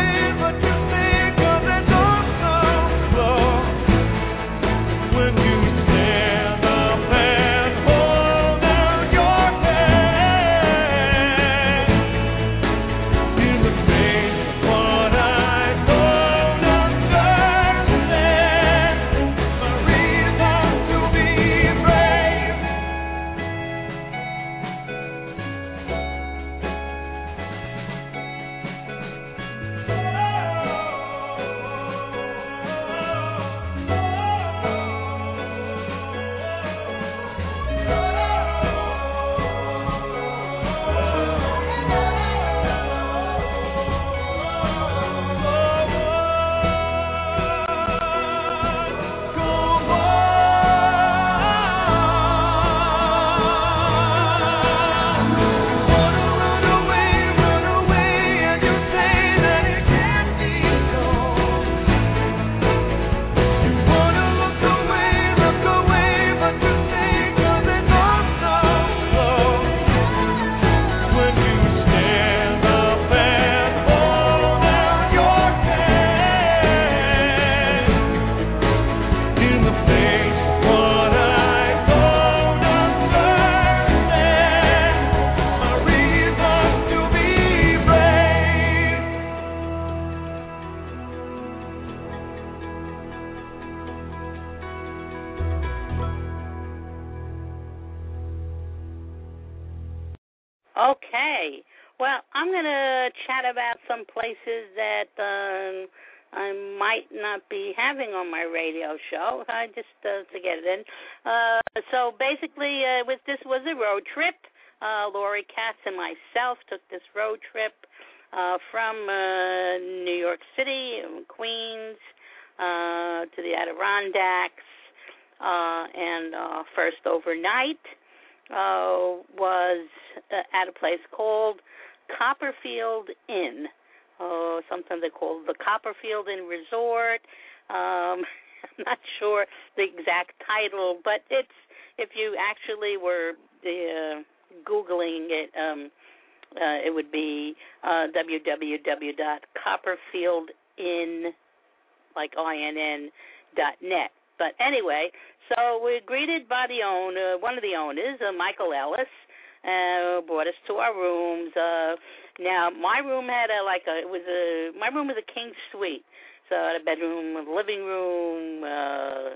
Okay. Well, I'm going to chat about some places that um, I might not be having on my radio show, I just uh, to get it in. Uh, so basically, uh, with this was a road trip. Uh, Lori Katz and myself took this road trip uh, from uh, New York City, Queens, uh, to the Adirondacks, uh, and uh, first overnight uh, was uh, at a place called Copperfield Inn. Uh, sometimes they call it the Copperfield Inn Resort. Um, I'm not sure the exact title, but it's if you actually were uh, Googling it, um, uh, it would be uh, w w w dot copperfield inn, like I N N, dot net. But anyway, so we're greeted by the owner, one of the owners, uh, Michael Ellis, uh, brought us to our rooms. Uh, now, my room had a, like a, it was a, my room was a king suite. So I had a bedroom, a living room, uh,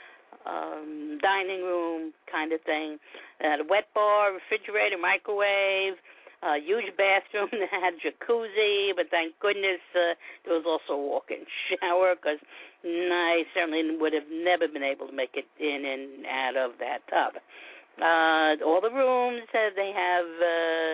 um, dining room kind of thing. I had a wet bar, refrigerator, microwave, a huge bathroom that had a jacuzzi, but thank goodness uh, there was also a walk-in shower because I certainly would have never been able to make it in and out of that tub. Uh, all the rooms, uh, they have uh,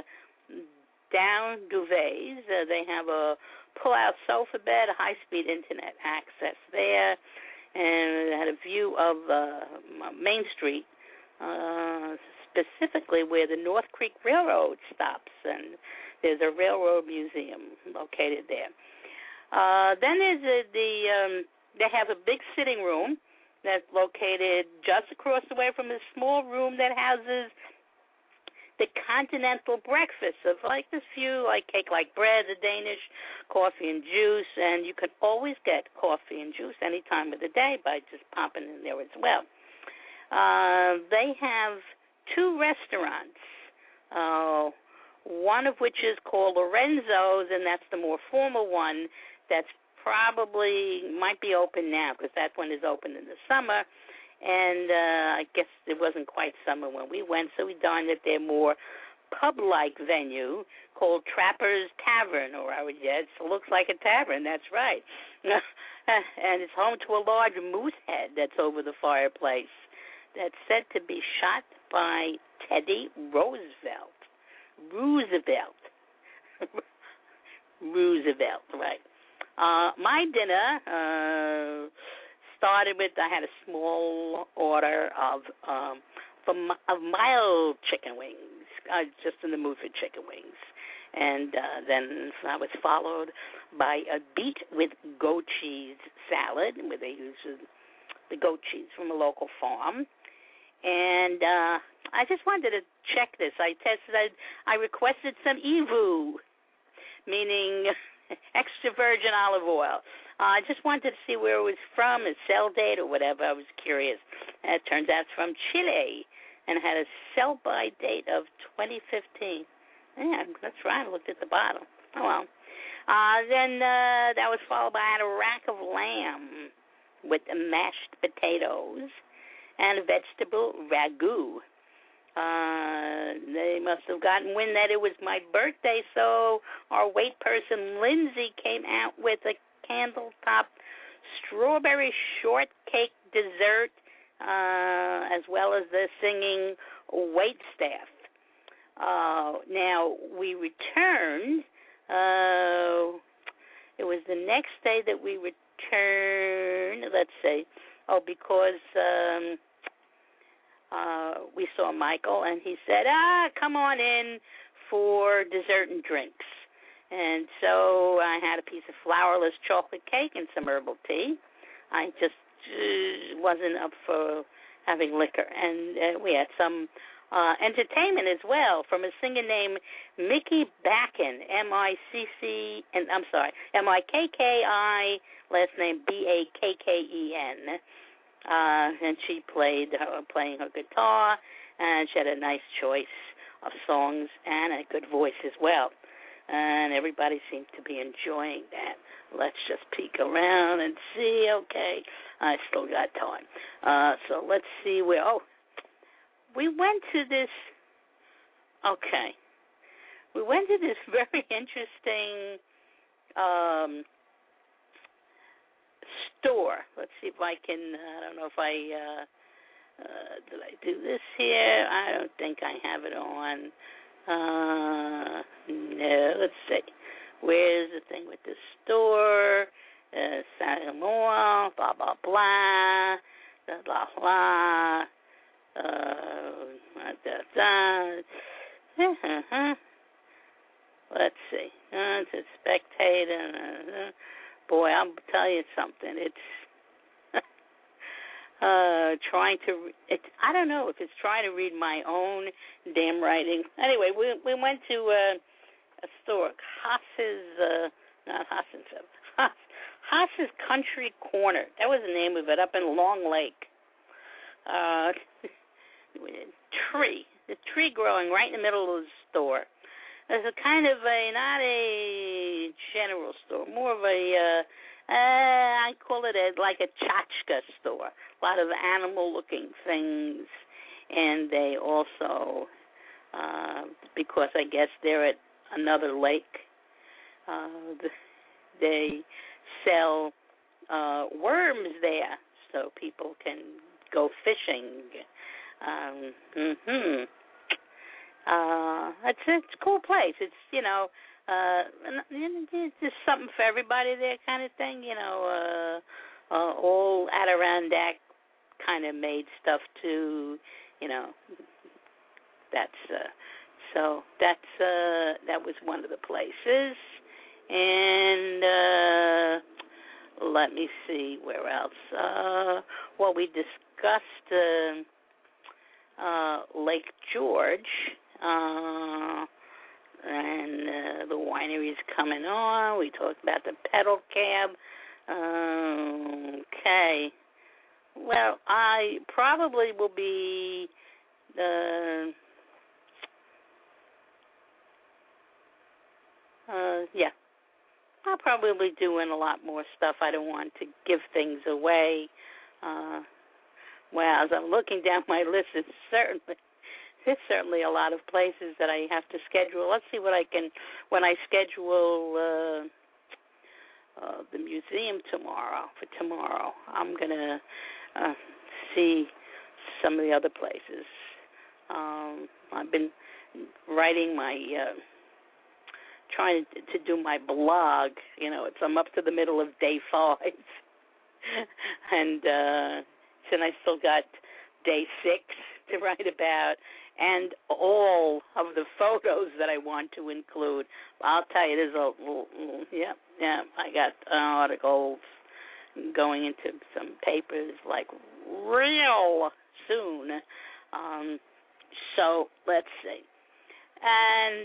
down duvets. Uh, they have a pull-out sofa bed, a high-speed internet access there, and it had a view of uh, Main Street, uh, specifically where the North Creek Railroad stops, and there's a railroad museum located there. Uh, then there's a, the um, they have a big sitting room that's located just across the way from a small room that houses the continental breakfast of like this few, like cake like bread, the Danish, coffee and juice, and you can always get coffee and juice any time of the day by just popping in there as well. Uh, they have two restaurants, uh, one of which is called Lorenzo's, and that's the more formal one that's probably might be open now because that one is open in the summer. And uh, I guess it wasn't quite summer when we went, so we dined at their more pub-like venue called Trapper's Tavern, or I would guess it looks like a tavern, that's right. And it's home to a large moose head that's over the fireplace that's said to be shot by Teddy Roosevelt. Roosevelt. Roosevelt, right. Uh, my dinner... Uh, started with, I had a small order of um, of mild chicken wings, uh, just in the mood for chicken wings. And uh, then I was followed by a beet with goat cheese salad, where they use the goat cheese from a local farm. And uh, I just wanted to check this. I tested, I, I requested some E V U, meaning extra virgin olive oil. Uh, I just wanted to see where it was from, a sell date or whatever. I was curious. And it turns out it's from Chile and had a sell-by date of twenty fifteen. Yeah, that's right. I looked at the bottle. Oh, well. Uh, then uh, that was followed by a rack of lamb with mashed potatoes and a vegetable ragu. Uh, they must have gotten wind that it was my birthday, so our wait person, Lindsay, came out with a candle-top strawberry shortcake dessert, uh, as well as the singing wait staff. Uh, now, we returned. Uh, it was the next day that we returned. Let's see. Oh, because um, uh, we saw Michael, and he said, ah, come on in for dessert and drinks. And so I had a piece of flourless chocolate cake and some herbal tea. I just uh, wasn't up for having liquor. And uh, we had some uh, entertainment as well from a singer named Mickey Backen, M I C C, and I'm sorry, M I K K I, last name B A K K E N. Uh, and she played uh, playing her guitar, and she had a nice choice of songs and a good voice as well. And everybody seemed to be enjoying that. Let's just peek around and see. Okay, I still got time. Uh, so let's see where. Oh, we went to this. Okay, we went to this very interesting um, store. Let's see if I can, I don't know if I, uh, uh, did I do this here? I don't think I have it on. Uh, no, let's see. Where's the thing with the store? Uh, Sagamore, blah, blah, blah, blah, blah, blah. Uh, da, da. Uh-huh. Let's see. Uh, it's a spectator. Uh, boy, I'll tell you something. It's uh, trying to. It's. I don't know if it's trying to read my own damn writing. Anyway, we we went to uh, a store, Haas's. Uh, not Haas's. Haas, Haas's Country Corner. That was the name of it, up in Long Lake. Uh, tree. The tree growing right in the middle of the store. There's a kind of a, not a general store, more of a, uh, uh, I call it a, like a tchotchke store. A lot of animal-looking things. And they also, uh, because I guess they're at another lake, uh, they sell uh, worms there so people can go fishing. Um, mm-hmm. Uh, it's, it's a cool place. It's, you know, uh, it's just something for everybody there kind of thing, you know, uh, uh, all Adirondack kind of made stuff too, you know, that's, uh, so that's, uh, that was one of the places, and, uh, let me see, where else, uh, well, we discussed, uh, uh, Lake George, Uh, and uh, the winery's coming on. We talked about the pedal cab. Uh, okay. Well, I probably will be uh, uh, yeah. I'll probably be doing a lot more stuff. I don't want to give things away. Uh, well, as I'm looking down my list, it's certainly There's certainly a lot of places that I have to schedule. Let's see what I can, when I schedule uh, uh, the museum tomorrow, for tomorrow, I'm going to uh, see some of the other places. Um, I've been writing my, uh, trying to, to do my blog. You know, it's I'm up to the middle of day five. and uh, then I still got day six to write about, and all of the photos that I want to include. I'll tell you, there's a, yeah, yeah, I got articles going into some papers, like, real soon. Um, so, let's see. And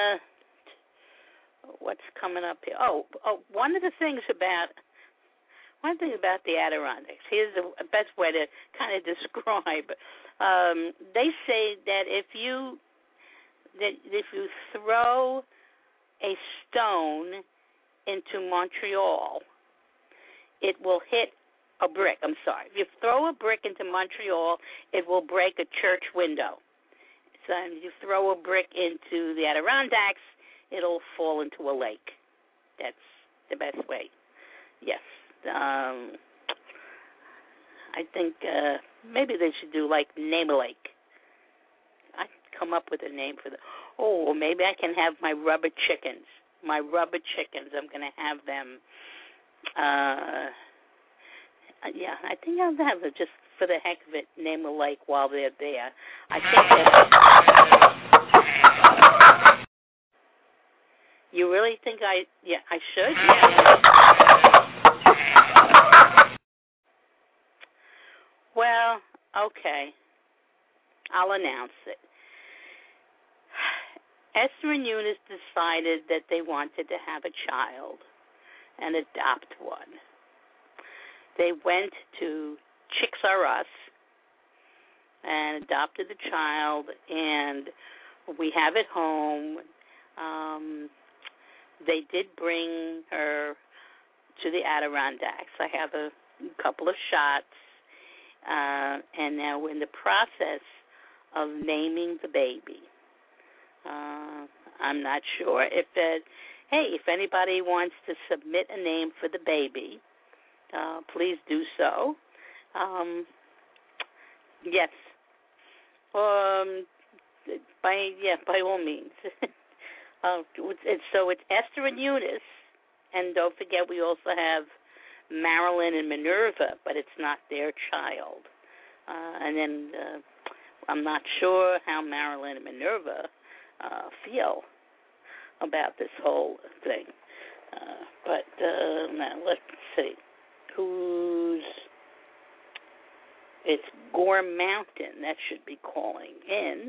uh, what's coming up here? Oh, oh, one of the things about, one thing about the Adirondacks, here's the best way to kind of describe. Um, they say that if you that if you throw a stone into Montreal, it will hit a brick. I'm sorry. If you throw a brick into Montreal, it will break a church window. So if you throw a brick into the Adirondacks, it'll fall into a lake. That's the best way. Yes. Um, I think uh, maybe they should do like Name a Lake. I could come up with a name for the. Oh, maybe I can have my rubber chickens. My rubber chickens. I'm going to have them. Uh, yeah, I think I'll have it just for the heck of it. Name a lake while they're there. I think that. You really think I? Yeah, I should. Well, okay. I'll announce it. Esther and Eunice decided that they wanted to have a child and adopt one. They went to Chicks R Us and adopted the child, and we have it home. Um, they did bring her to the Adirondacks. I have a couple of shots. Uh, and now we're in the process of naming the baby. Uh, I'm not sure if it, hey, if anybody wants to submit a name for the baby, uh, please do so. Um, yes. Um, by, yeah, by all means. uh, it's, so it's Esther and Eunice, and don't forget we also have Marilyn and Minerva, but it's not their child. Uh, and then uh, I'm not sure how Marilyn and Minerva uh, feel about this whole thing. Uh, but uh, now let's see. Who's... It's Gore Mountain. That should be calling in.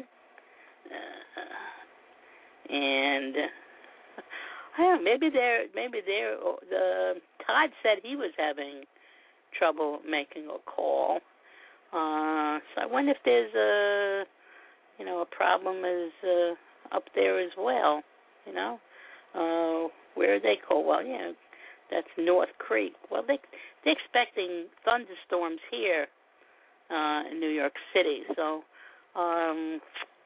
Uh, and... I don't know, maybe they're, maybe they're, the, Todd said he was having trouble making a call. Uh, so I wonder if there's a, you know, a problem is uh, up there as well, you know. Uh, where are they call? Well, you know, that's North Creek. Well, they, they're expecting thunderstorms here uh, in New York City. So um,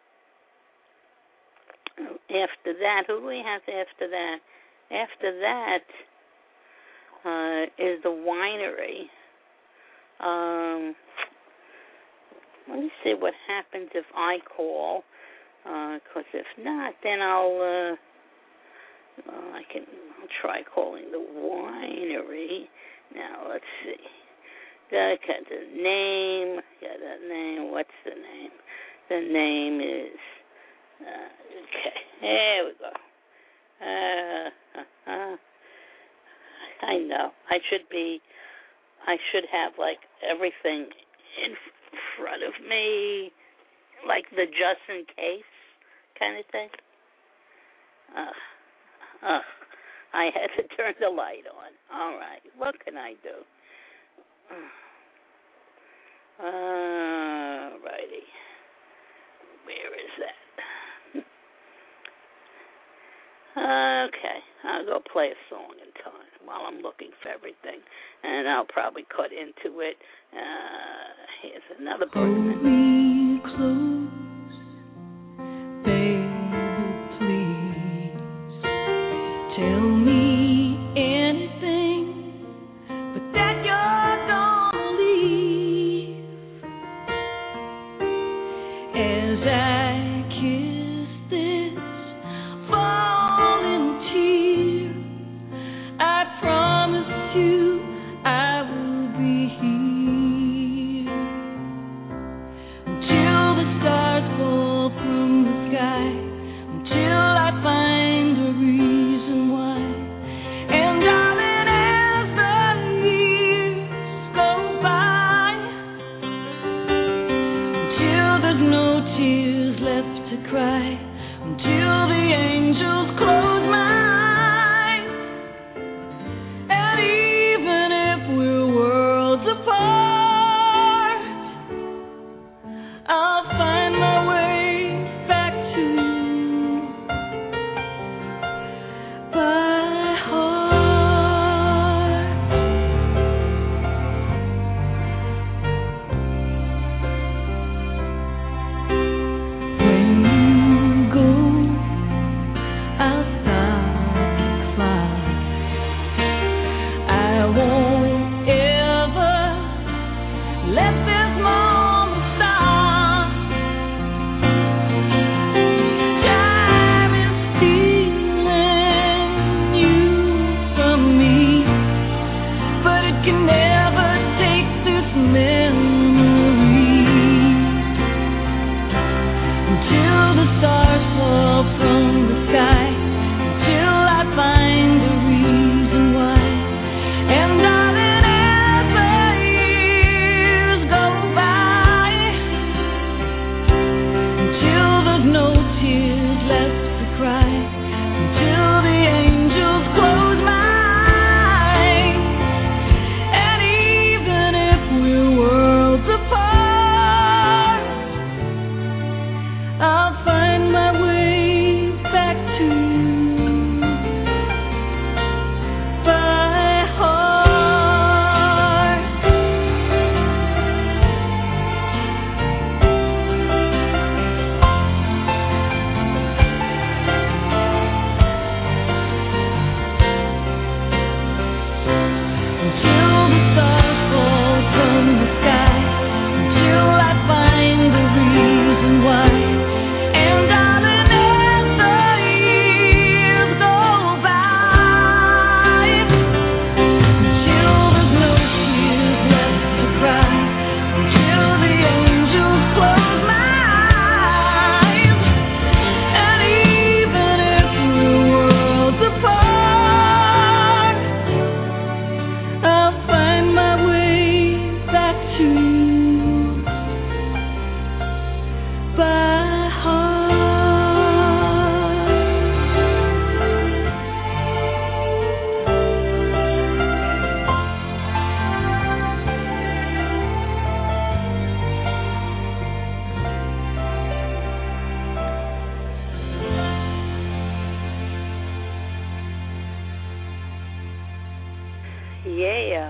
after that, who do we have after that? After that uh, is the winery. Um, let me see what happens if I call, because uh, if not, then I'll, uh, well, I can I'll try calling the winery. Now, let's see. Got the name. Got the name. What's the name? The name is, uh, okay, there we go. Uh, uh, I know. I should be, I should have, like, everything in front of me, like the just in case kind of thing. Uh, uh, I had to turn the light on. All right. What can I do? All righty. Where is that? Okay, I'll go play a song in time while I'm looking for everything, and I'll probably cut into it. Uh, here's another person. Hold me close, baby, please. Tell me anything but that you're gonna leave. As I kiss this falling tear, I promise you I will be here until the stars fall from the sky, until I find a reason why. And darling, as the years go by, until there's no tears left to cry, until the angels close my eyes, and even if we're worlds apart, I'll find my way back to you by heart. When you go, I'll stop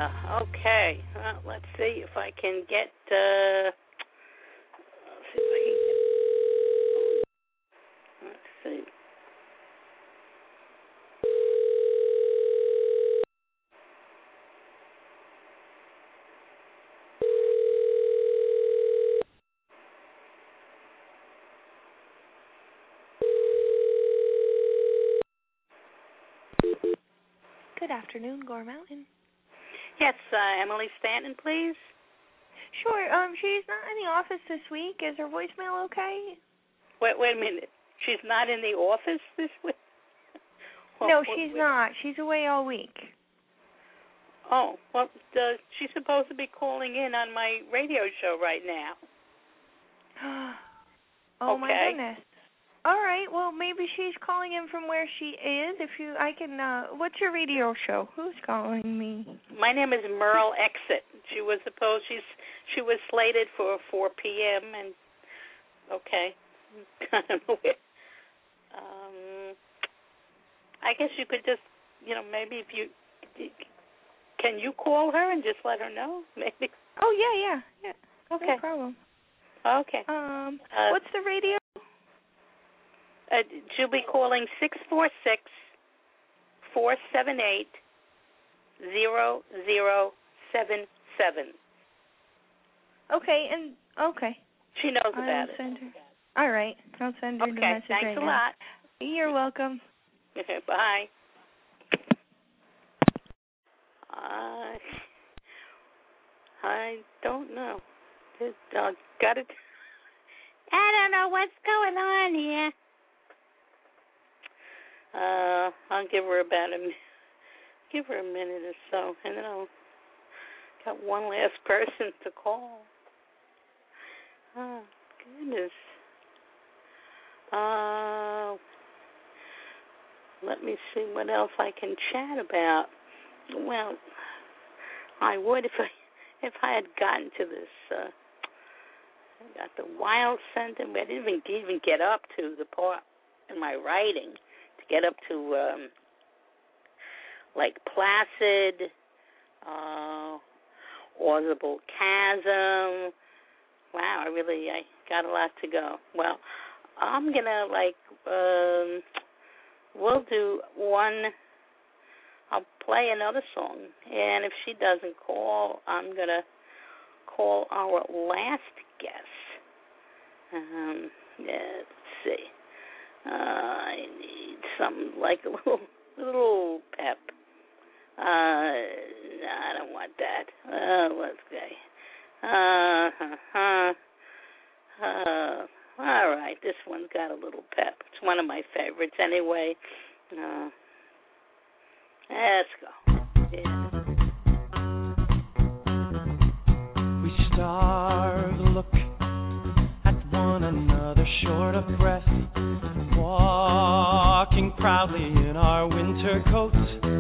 Uh, okay. Well, let's see if I can get. Uh, let's see if I can get. Let's see. Good afternoon, Gore Mountain. Yes, uh, Emily Stanton, please. Sure. Um, she's not in the office this week. Is her voicemail okay? Wait, wait a minute. She's not in the office this week? Well, no, what, she's what? not. She's away all week. Oh, well, uh, she's supposed to be calling in on my radio show right now. oh, okay. my goodness. All right. Well, maybe she's calling in from where she is. If you, I can. Uh, what's your radio show? Who's calling me? My name is Merle Exit. She was supposed she's she was slated for four p.m. and okay, I don't know where. Um, I guess you could just, you know, maybe if you can you call her and just let her know, maybe. Oh yeah, yeah, yeah. Okay. No problem. Okay. Um, uh, what's the radio? Uh, she'll be calling six four six, four seven eight, zero zero seven seven. Okay, and okay. She knows I'll about send it. Her. All right, I'll send her okay, the message thanks right a now. lot. You're welcome. Bye. I I don't know. Just, uh, got it. I don't know what's going on here. Uh, I'll give her about a give her a minute or so, and then I'll got one last person to call. Oh goodness. Uh, let me see what else I can chat about. Well, I would if I if I had gotten to this. Uh, I got the wild sentiment. I didn't even, didn't even get up to the part in my writing to get up to um, like Placid, uh, Audible Chasm. Wow, I really I got a lot to go. Well, I'm gonna like um, we'll do one. I'll play another song, and if she doesn't call, I'm gonna call our last guest. Um, yeah, let's see. Uh, I need some like a little, little pep. Uh, no, I don't want that. Uh, let's see. Uh, huh, uh, all right, this one's got a little pep. It's one of my favorites anyway. Uh, let's go. Yeah. We starve, look at one another short of breath, walking proudly in our winter coats,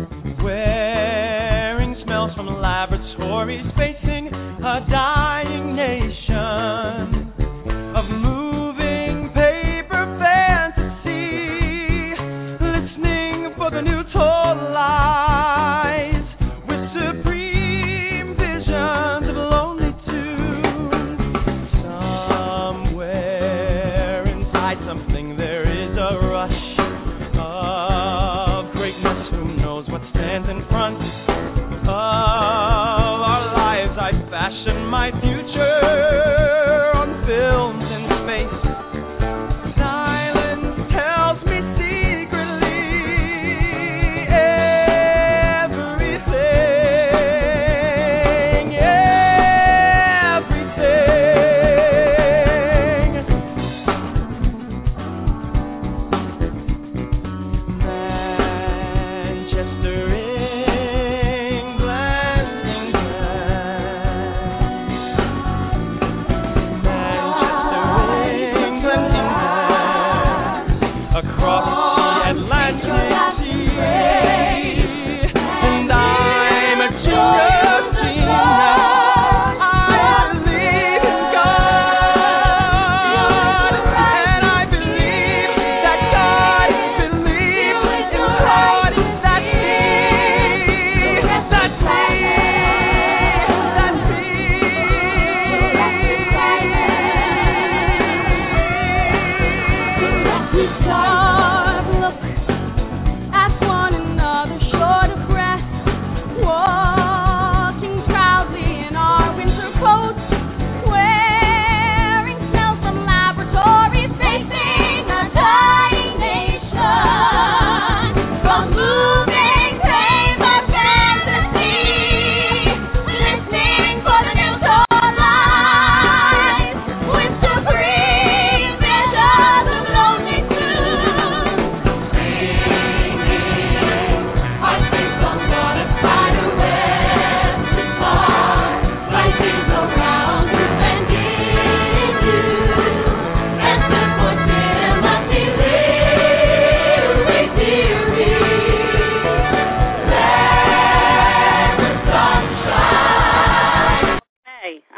wearing smells from laboratories, facing a dying nation of moving paper fantasy, listening for the new toll lies with supreme visions of lonely tunes. Somewhere inside something there is a rush of greatness. Who knows what stands in front of our lives? I fashion my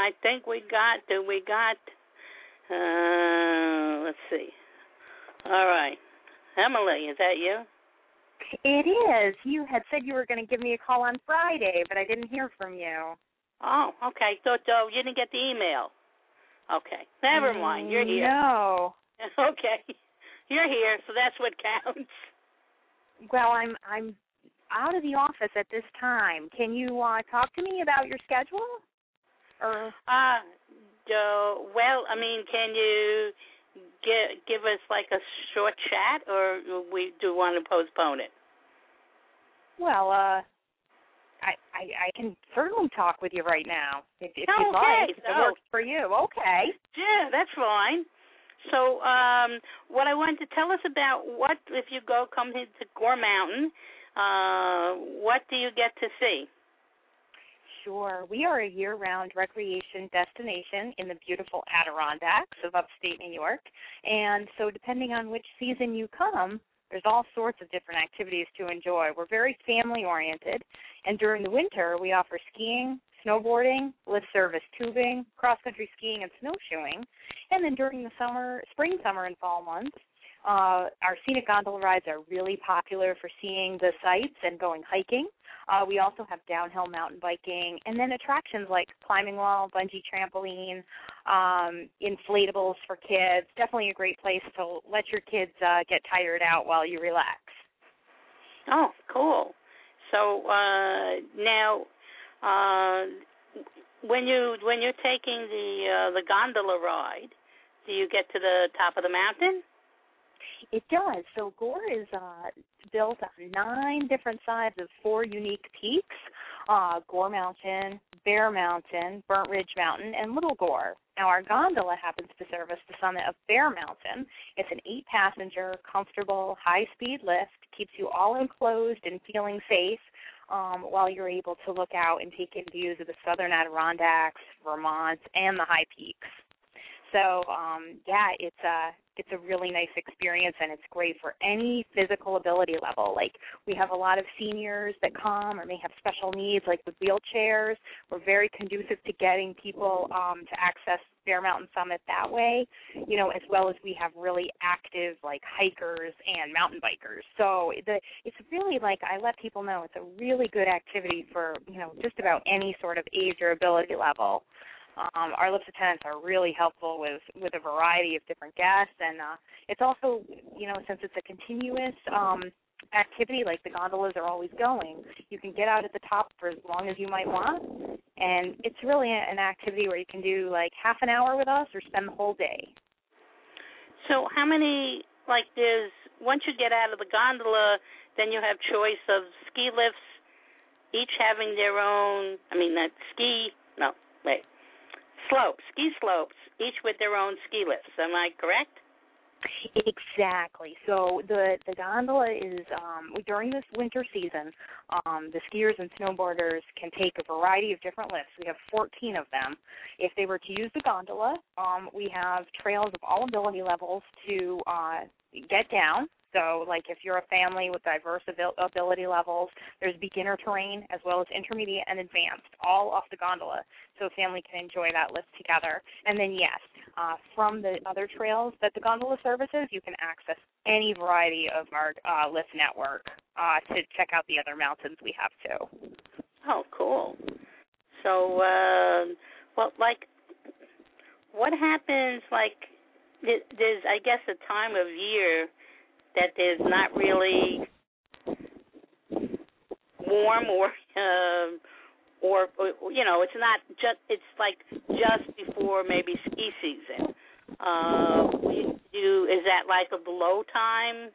I think we got, do we got, uh, let's see. All right. Emily, is that you? It is. You had said you were going to give me a call on Friday, but I didn't hear from you. Oh, okay. So, so you didn't get the email. Okay. Never mind. You're here. No. Okay. You're here, so that's what counts. Well, I'm I'm out of the office at this time. Can you uh, talk to me about your schedule? Or uh, uh well, I mean, can you give give us like a short chat, or we do want to postpone it? Well, uh, I, I I can certainly talk with you right now if, if oh, you'd okay. like. If so, it works for you, okay. Yeah, that's fine. So, um, what I wanted to tell us about what if you go come to Gore Mountain, uh, what do you get to see? Sure. We are a year-round recreation destination in the beautiful Adirondacks of upstate New York, and so depending on which season you come, there's all sorts of different activities to enjoy. We're very family-oriented, and during the winter, we offer skiing, snowboarding, lift service tubing, cross-country skiing, and snowshoeing. And then during the summer, spring, summer, and fall months, uh, our scenic gondola rides are really popular for seeing the sights and going hiking. Uh, we also have downhill mountain biking, and then attractions like climbing wall, bungee trampoline, um, inflatables for kids. Definitely a great place to let your kids uh, get tired out while you relax. Oh, cool. So uh, now, uh, when you when you're taking the uh, the gondola ride, do you get to the top of the mountain? It does. So Gore is uh, built on nine different sides of four unique peaks, uh, Gore Mountain, Bear Mountain, Burnt Ridge Mountain, and Little Gore. Now, our gondola happens to service the summit of Bear Mountain. It's an eight-passenger, comfortable, high-speed lift, keeps you all enclosed and feeling safe um, while you're able to look out and take in views of the southern Adirondacks, Vermont, and the high peaks. So, um, yeah, it's a it's a really nice experience, and it's great for any physical ability level. Like, we have a lot of seniors that come or may have special needs, like with wheelchairs. We're very conducive to getting people um, to access Bear Mountain Summit that way, you know, as well as we have really active, like, hikers and mountain bikers. So the, it's really, like, I let people know it's a really good activity for, you know, just about any sort of age or ability level. Um, our lift attendants are really helpful with, with a variety of different guests, and uh, it's also, you know, since it's a continuous um, activity, like the gondolas are always going, you can get out at the top for as long as you might want, and it's really an activity where you can do like half an hour with us or spend the whole day. So how many, like there's, once you get out of the gondola, then you have choice of ski lifts, each having their own, I mean, that ski, no, wait. Slopes, ski slopes, each with their own ski lifts. Am I correct? Exactly. So the, the gondola is, um, during this winter season, um, the skiers and snowboarders can take a variety of different lifts. We have fourteen of them. If they were to use the gondola, um, we have trails of all ability levels to uh, get down. So, like, if you're a family with diverse ability levels, there's beginner terrain as well as intermediate and advanced, all off the gondola, so a family can enjoy that lift together. And then, yes, uh, from the other trails that the gondola services, you can access any variety of our uh, lift network uh, to check out the other mountains we have, too. Oh, cool. So, uh, well, like, what happens, like, there's, I guess, a time of year that there's not really warm or, uh, or, or, you know, it's not just, it's like just before maybe ski season. Uh, you, is that like a below time?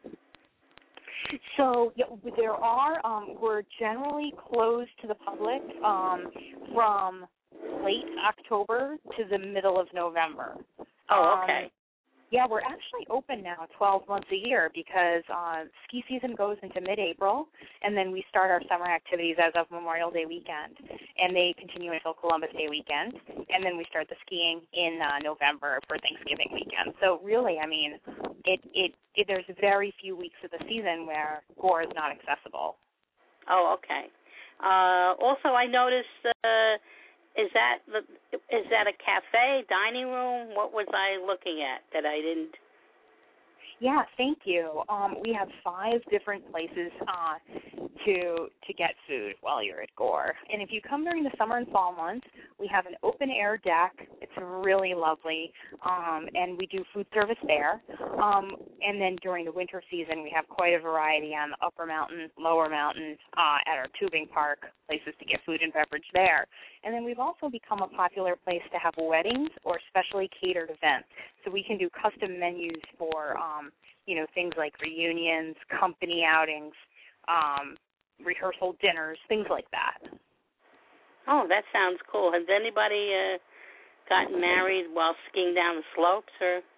So yeah, there are, um, we're generally closed to the public um, from late October to the middle of November. Oh, okay. Um, Yeah, we're actually open now twelve months a year because uh, ski season goes into mid-April, and then we start our summer activities as of Memorial Day weekend, and they continue until Columbus Day weekend, and then we start the skiing in uh, November for Thanksgiving weekend. So really, I mean, it, it, it there's very few weeks of the season where Gore is not accessible. Oh, okay. Uh, also, I noticed uh, is that the is that a cafe, dining room? What was I looking at that I didn't? Yeah, thank you. Um, we have five different places uh, to to get food while you're at Gore. And if you come during the summer and fall months, we have an open air deck. It's really lovely, um, and we do food service there. Um, and then during the winter season, we have quite a variety on the upper mountain, lower mountain, uh, at our tubing park, places to get food and beverage there. And then we've also become a popular place to have weddings or specially catered events. So we can do custom menus for, um, you know, things like reunions, company outings, um, rehearsal dinners, things like that. Oh, that sounds cool. Has anybody uh, gotten married while skiing down the slopes,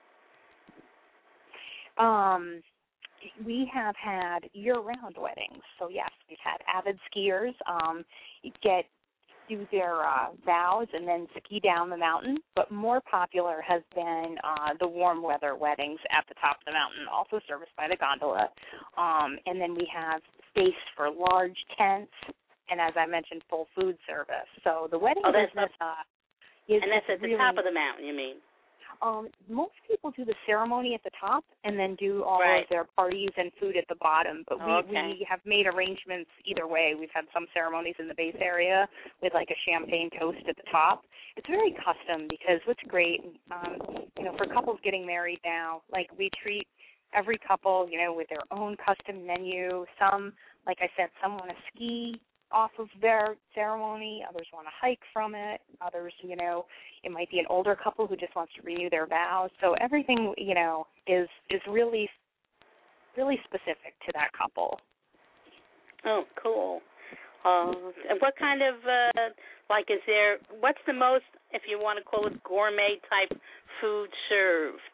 or? Um, we have had year-round weddings. So yes, we've had avid skiers um, get do their uh, vows and then ski down the mountain. But more popular has been uh, the warm weather weddings at the top of the mountain, also serviced by the gondola. Um, and then we have space for large tents, and as I mentioned, full food service. So the wedding oh, that's business up, uh, is and that's at the really, top of the mountain, you mean? Um, most people do the ceremony at the top and then do all right. of their parties and food at the bottom. But we, okay. we have made arrangements either way. We've had some ceremonies in the base area with like a champagne toast at the top. It's very custom because what's great, um, you know, for couples getting married now, like we treat every couple, you know, with their own custom menu. Some, like I said, some want to ski off of their ceremony, others want to hike from it, others, you know, it might be an older couple who just wants to renew their vows. So everything, you know, is is really, really specific to that couple. Oh, cool. Uh, and what kind of, uh, like, is there, what's the most, if you want to call it gourmet type food served?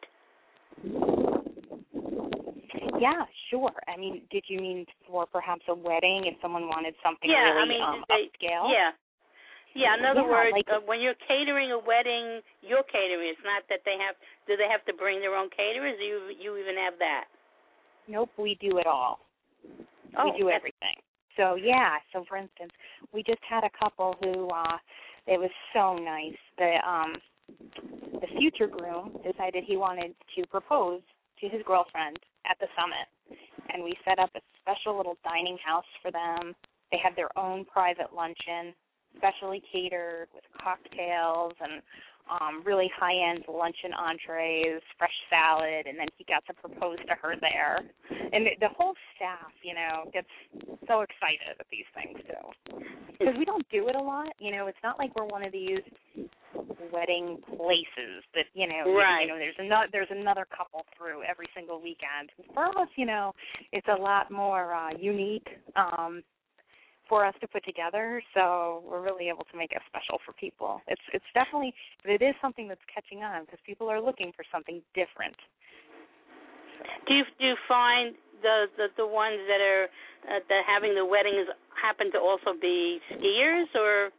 Yeah, sure. I mean, did you mean for perhaps a wedding if someone wanted something yeah, really I mean, um, they, upscale? Yeah. Yeah, in other yeah, words, like, uh, when you're catering a wedding, you're catering. It's not that they have, do they have to bring their own caterers? Do you, you even have that? Nope, we do it all. Oh, we do everything. So, yeah, so for instance, we just had a couple who, uh, it was so nice. The, um, the future groom decided he wanted to propose to his girlfriend at the summit, and we set up a special little dining house for them. They had their own private luncheon, specially catered with cocktails and um, really high-end luncheon entrees, fresh salad, and then he got to propose to her there. And the, the whole staff, you know, gets so excited at these things, too. Because we don't do it a lot. You know, it's not like we're one of these wedding places that, you know, right. you know, there's another there's another couple through every single weekend. For us, you know, it's a lot more uh, unique um, for us to put together, so we're really able to make it special for people. It's it's definitely, it is something that's catching on because people are looking for something different. Do you do you find the the, the ones that are uh, that having the weddings happen to also be skiers, or?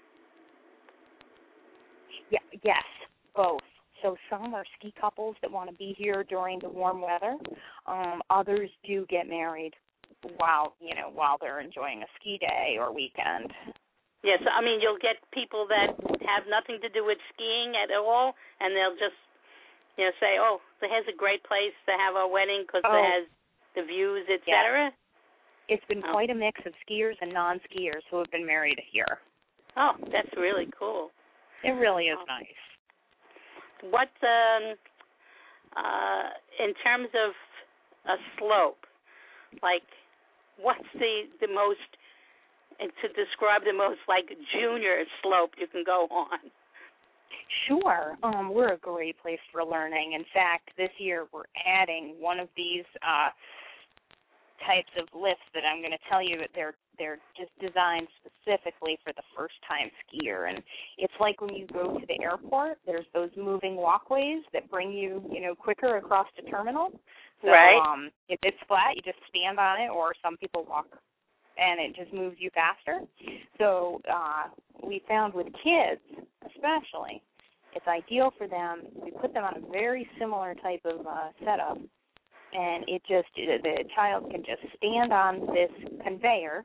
Yeah, yes, both. So some are ski couples that want to be here during the warm weather. Um, others do get married while, you know, while they're enjoying a ski day or weekend. Yes, I mean, you'll get people that have nothing to do with skiing at all, and they'll just, you know, say, oh, here's a great place to have our wedding because oh, it has the views, et cetera. Yeah. It's been oh. quite a mix of skiers and non-skiers who have been married here. Oh, that's really cool. It really is oh. nice. What, um, uh, in terms of a slope, like, what's the, the most, and to describe the most, like, junior slope you can go on? Sure. Um, we're a great place for learning. In fact, this year we're adding one of these uh, types of lifts that I'm going to tell you that they're they're just designed specifically for the first-time skier. And it's like when you go to the airport, there's those moving walkways that bring you, you know, quicker across the terminal. So, right. Um, if it's flat, you just stand on it, or some people walk, and it just moves you faster. So uh, we found with kids, especially, it's ideal for them. We put them on a very similar type of uh, setup, and it just the child can just stand on this conveyor,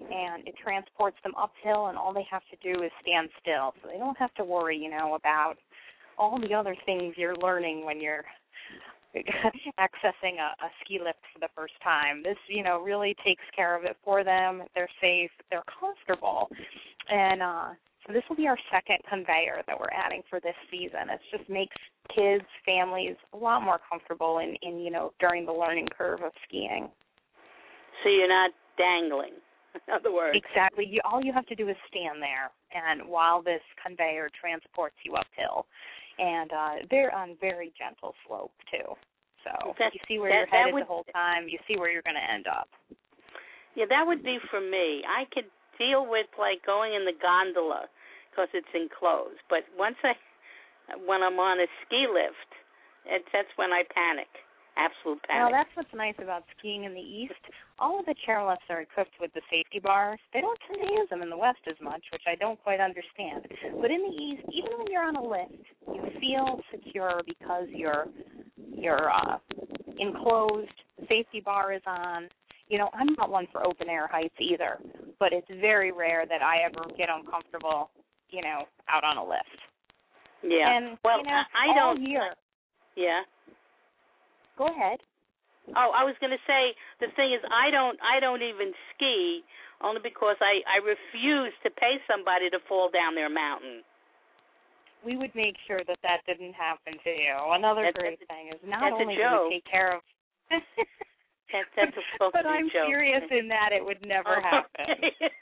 and it transports them uphill, and all they have to do is stand still. So they don't have to worry, you know, about all the other things you're learning when you're accessing a, a ski lift for the first time. This, you know, really takes care of it for them. They're safe. They're comfortable. And uh, so this will be our second conveyor that we're adding for this season. It just makes kids, families a lot more comfortable in, in you know, during the learning curve of skiing. So you're not dangling, in other words. Exactly. You, all you have to do is stand there, and while this conveyor transports you uphill. And uh, they're on very gentle slope, too. So that, you see where that, you're headed would, the whole time. You see where you're going to end up. Yeah, that would be for me. I could deal with, like, going in the gondola because it's enclosed. But once I, when I'm on a ski lift, it's, that's when I panic. Absolute panic. Now, that's what's nice about skiing in the East. All of the chairlifts are equipped with the safety bars. They don't tend to use them in the West as much, which I don't quite understand. But in the East, even when you're on a lift, you feel secure because you're you're uh, enclosed. The safety bar is on. You know, I'm not one for open air heights either, but it's very rare that I ever get uncomfortable, you know, out on a lift. Yeah. And, well, you know, I all don't. year. Yeah. Go ahead. Oh, I was going to say the thing is I don't I don't even ski only because I, I refuse to pay somebody to fall down their mountain. We would make sure that that didn't happen to you. Another that's, great that's, thing is not that's only a joke. do we take care of that, that's supposed but to be I'm a joke. serious in that it would never oh, happen. Okay.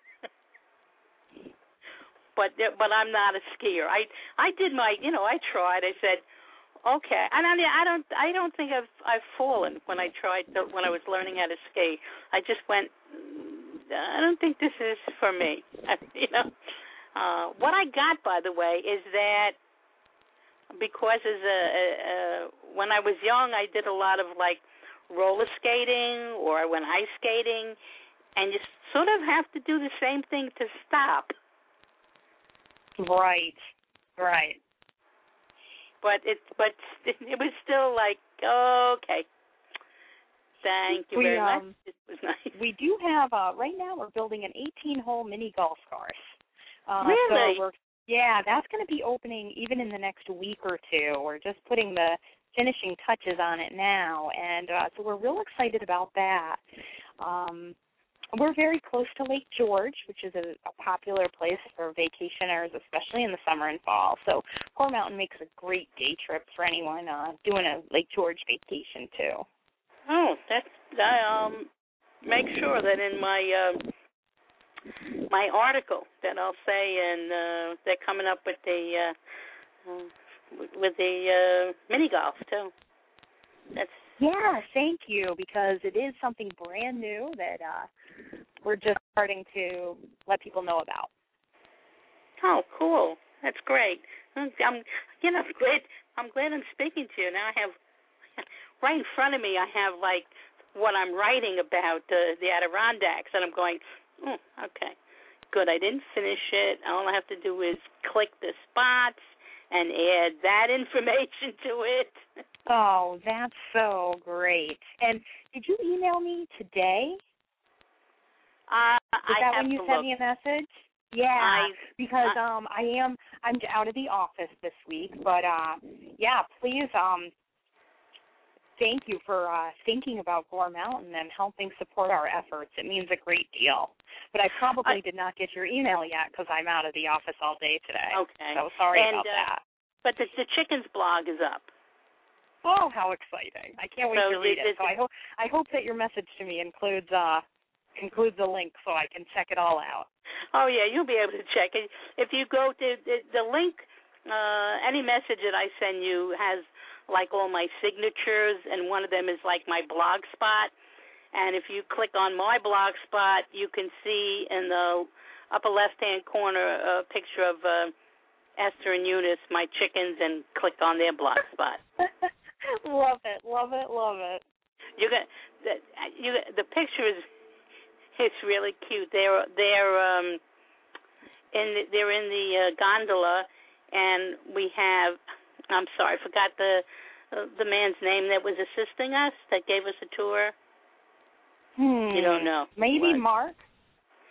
but but I'm not a skier. I I did my you know I tried. I said. Okay, and I, I don't. I don't think I've I've fallen when I tried to, when I was learning how to ski. I just went. I don't think this is for me. you know, uh, what I got, by the way, is that because as a, a, a when I was young, I did a lot of like roller skating or I went ice skating, and you sort of have to do the same thing to stop. Right. Right. But it, but it was still like, oh, okay. Thank you we, very um, much. It was nice. We do have, uh, right now we're building an eighteen-hole mini golf course. Uh, really? So we're, yeah, that's going to be opening even in the next week or two. We're just putting the finishing touches on it now, and uh, so we're real excited about that. Um, We're very close to Lake George, which is a, a popular place for vacationers, especially in the summer and fall. So Core Mountain makes a great day trip for anyone uh, doing a Lake George vacation, too. Oh, that's, I um, make sure that in my uh, my article that I'll say, and uh, they're coming up with the, uh, with the uh, mini golf, too. That's Yeah, thank you, because it is something brand new that uh, we're just starting to let people know about. Oh, cool! That's great. I'm, you know, glad. I'm glad I'm speaking to you now. I have right in front of me. I have like what I'm writing about uh, the Adirondacks, and I'm going, oh, okay, good. I didn't finish it. All I have to do is click the spots and add that information to it. Oh, that's so great. And did you email me today? Uh, Is I that have when you to sent look. me a message? Yeah, I, because uh, um, I am I'm out of the office this week, but uh, yeah, please um, thank you for uh, thinking about Gore Mountain and helping support our efforts. It means a great deal. But I probably I, did not get your email yet because I'm out of the office all day today. Okay. So sorry and, about uh, that. But the, the Chickens blog is up. Oh, how exciting! I can't wait so to read it, it. So I hope I hope that your message to me includes uh, includes a link so I can check it all out. Oh yeah, you'll be able to check it if you go to the, the link. Uh, any message that I send you has like all my signatures, and one of them is like my blog spot. And if you click on my blog spot, you can see in the upper left-hand corner a picture of uh, Esther and Eunice, my chickens, and click on their blog spot. Love it, love it, love it. You got the you the picture is it's really cute. They're they're um in the, they're in the uh, gondola, and we have I'm sorry, I forgot the uh, the man's name that was assisting us that gave us a tour. Hmm. You don't know? Maybe what? Mark.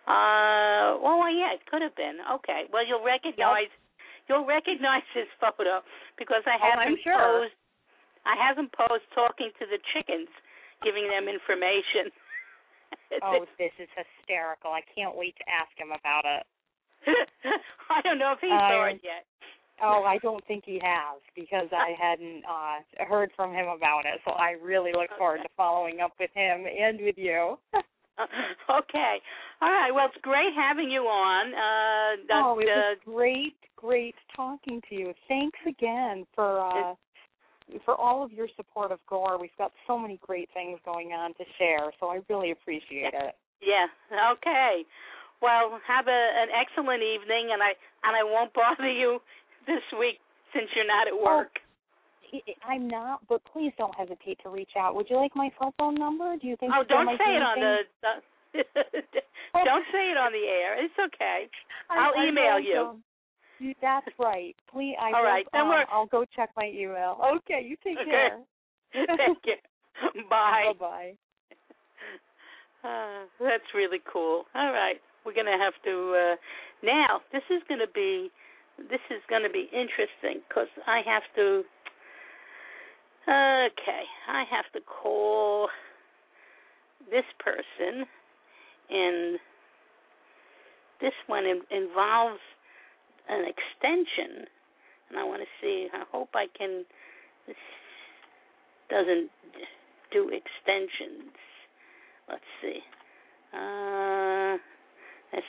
Uh, well, yeah, it could have been. Okay. Well, you'll recognize yep. you'll recognize his photo because I have oh, him I'm sure. posed. I have him posed talking to the chickens, giving them information. Oh, this is hysterical! I can't wait to ask him about it. I don't know if he uh, saw it yet. Oh, I don't think he has because I hadn't uh, heard from him about it. So I really look forward to following up with him and with you. Okay. All right. Well, it's great having you on. Uh, that, oh, it was uh, great, great talking to you. Thanks again for uh, for all of your support of Gore. We've got so many great things going on to share, so I really appreciate yeah. it. Yeah. Okay. Well, have a, an excellent evening, and I and I won't bother you this week since you're not at work. Oh. I'm not, but please don't hesitate to reach out. Would you like my cell phone number? Do you think? Oh, don't say it on the. the don't say it on the air. It's okay. I'll I, email I you. you. That's right. Please, I All will, right. Then um, we're... I'll go check my email. Okay, you take okay. care. Thank you. Bye. Bye. Uh, that's really cool. All right, we're gonna have to uh, now. This is gonna be. This is gonna be interesting because I have to. Okay, I have to call this person, and this one in, involves an extension, and I want to see, I hope I can, this doesn't do extensions. Let's see. Uh, let's,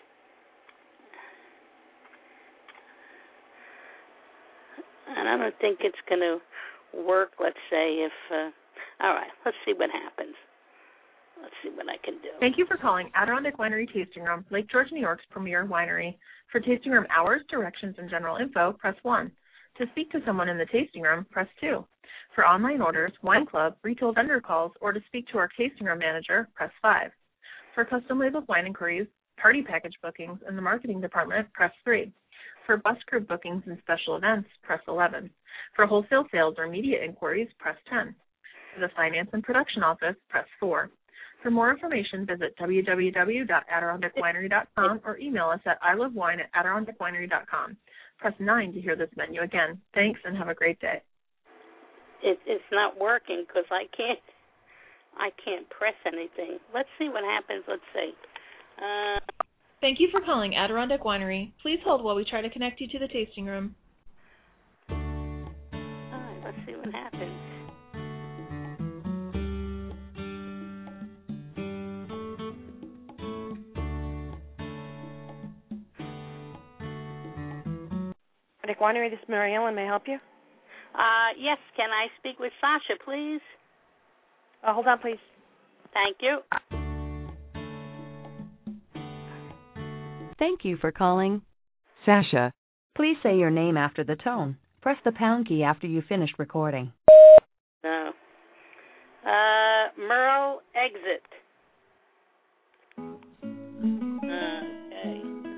and I don't think it's going to work, let's say, if, uh, all right, let's see what happens. Let's see what I can do. Thank you for calling Adirondack Winery Tasting Room, Lake George, New York's premier winery. For tasting room hours, directions, and general info, press one. To speak to someone in the tasting room, press two. For online orders, wine club, retail vendor calls, or to speak to our tasting room manager, press five. For custom labeled wine inquiries, party package bookings, and the marketing department, press three. For bus group bookings and special events, press eleven. For wholesale sales or media inquiries, press ten. For the finance and production office, press four. For more information, visit w w w dot adirondack winery dot com or email us at i love wine at adirondack winery dot com. Press nine to hear this menu again. Thanks and have a great day. It, it's not working because I can't, I can't press anything. Let's see what happens. Let's see. Uh, Thank you for calling Adirondack Winery. Please hold while we try to connect you to the tasting room. All right, let's see what happens. Adirondack Winery, this is Mary Ellen. May I help you? Uh, yes, can I speak with Sasha, please? Uh, hold on, please. Thank you. Thank you for calling Sasha. Please say your name after the tone. Press the pound key after you finished recording. No. Uh, Merle, exit. Okay.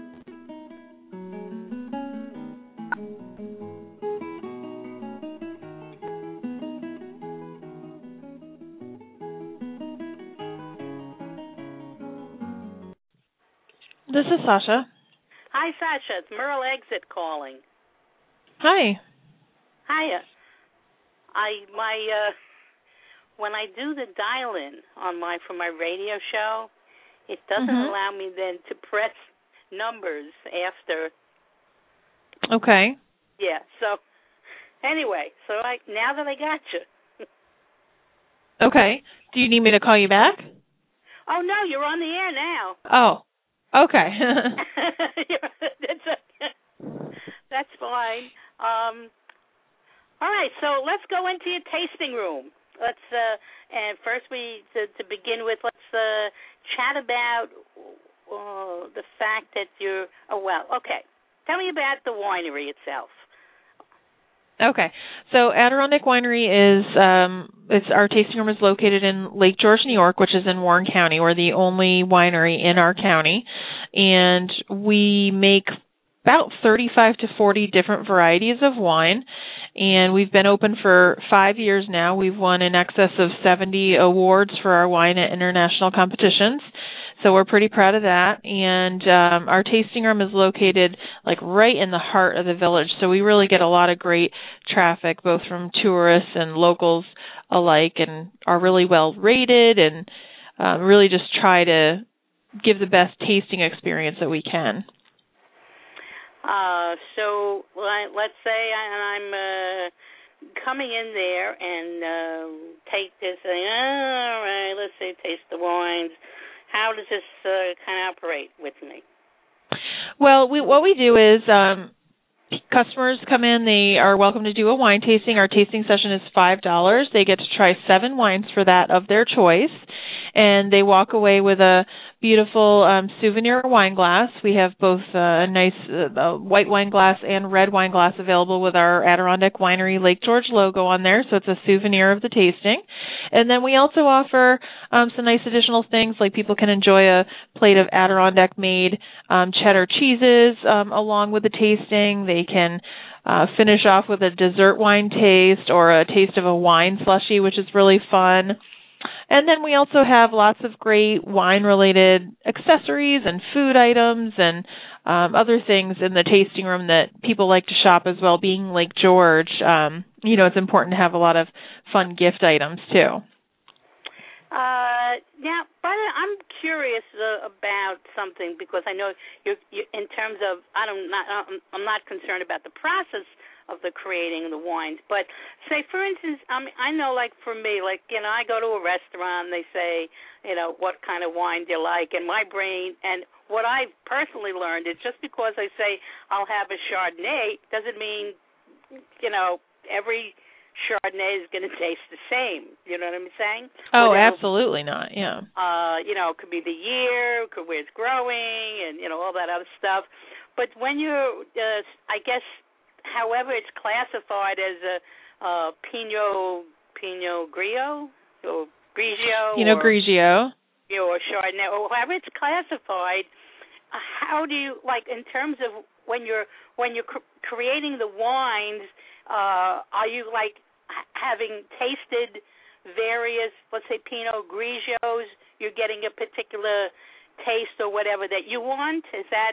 This is Sasha. Hi, Sasha. It's Merle Exit calling. Hi. Hiya. I my uh, when I do the dial-in on my for my radio show, it doesn't mm-hmm. allow me then to press numbers after. Okay. Yeah. So anyway, so I now that I got you. Okay. Do you need me to call you back? Oh no, you're on the air now. Oh. Okay. that's, that's fine. Um, all right, so let's go into your tasting room. Let's uh, and first we to, to begin with, let's uh, chat about uh, the fact that you're. Oh well, okay. Tell me about the winery itself. Okay, so Adirondack Winery is um, it's our tasting room is located in Lake George, New York, which is in Warren County. We're the only winery in our county, and we make about thirty-five to forty different varieties of wine. And we've been open for five years now. We've won in excess of seventy awards for our wine at international competitions. so we're pretty proud of that. And um, our tasting room is located like right in the heart of the village, so we really get a lot of great traffic, both from tourists and locals alike, and are really well rated, and um, really just try to give the best tasting experience that we can. Uh, so let's say I, I'm uh, coming in there and uh, take this, and, all right, let's say taste the wines. How does this uh, kind of operate with me? Well, we, what we do is um, customers come in. They are welcome to do a wine tasting. Our tasting session is five dollars. They get to try seven wines for that of their choice, and they walk away with a beautiful um, souvenir wine glass. We have both uh, a nice uh, white wine glass and red wine glass available with our Adirondack Winery Lake George logo on there, so it's a souvenir of the tasting. And then we also offer um, some nice additional things, like people can enjoy a plate of Adirondack-made um, cheddar cheeses um, along with the tasting. They can uh, finish off with a dessert wine taste or a taste of a wine slushie, which is really fun. And then we also have lots of great wine-related accessories and food items and um, other things in the tasting room that people like to shop as well. Being Lake George, um, you know, it's important to have a lot of fun gift items too. Uh, now, Brother, I'm curious uh, about something, because I know you're, you, in terms of, I don't not, I'm not concerned about the process of the creating the wines, but say, for instance, I mean, I know, like for me, like, you know, I go to a restaurant, they say, you know, what kind of wine do you like, and my brain, and what I've personally learned is just because I say I'll have a Chardonnay doesn't mean, you know, every Chardonnay is going to taste the same. You know what I'm saying? Oh, Whatever, absolutely not, yeah. Uh, you know, it could be the year, could where it's growing, and, you know, all that other stuff. But when you're, uh, I guess, however it's classified as a uh, Pinot Pinot Grillo or Grigio, Pinot or, Grigio, you know, or Chardonnay, or however it's classified. How do you, like, in terms of when you're when you're cr- creating the wines? Uh, are you like having tasted various, let's say, Pinot Grigios? You're getting a particular taste or whatever that you want? Is that?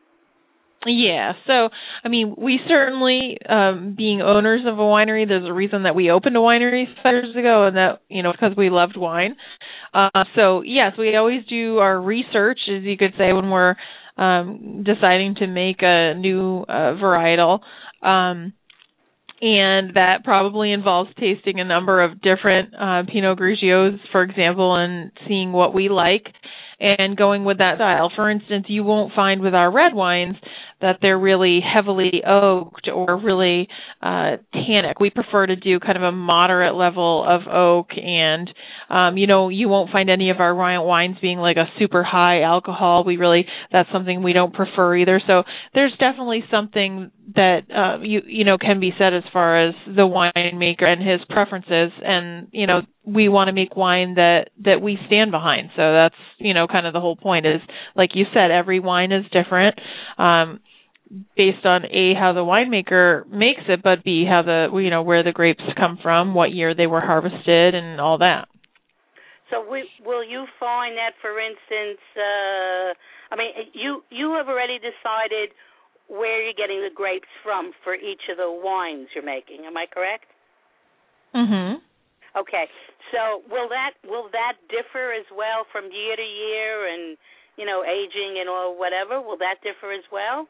Yeah, so, I mean, we certainly, um, being owners of a winery, there's a reason that we opened a winery five years ago, and that, you know, because we loved wine. Uh, so, yes, we always do our research, as you could say, when we're um, deciding to make a new uh, varietal. Um, and that probably involves tasting a number of different uh, Pinot Grigios, for example, and seeing what we like and going with that style. For instance, you won't find with our red wines that they're really heavily oaked or really uh, tannic. We prefer to do kind of a moderate level of oak, and um, you know, you won't find any of our wines being like a super high alcohol. We really, that's something we don't prefer either. So there's definitely something that uh, you you know can be said as far as the winemaker and his preferences, and you know, we want to make wine that that we stand behind. So that's, you know, kind of the whole point is, like you said, every wine is different. Um, based on A, how the winemaker makes it, but B, how the, you know, where the grapes come from, what year they were harvested, and all that. So we, will you find that, for instance, uh, I mean, you you have already decided where you're getting the grapes from for each of the wines you're making, am I correct? Mm-hmm. Okay. So will that will that differ as well from year to year, and, you know, aging and all whatever? Will that differ as well?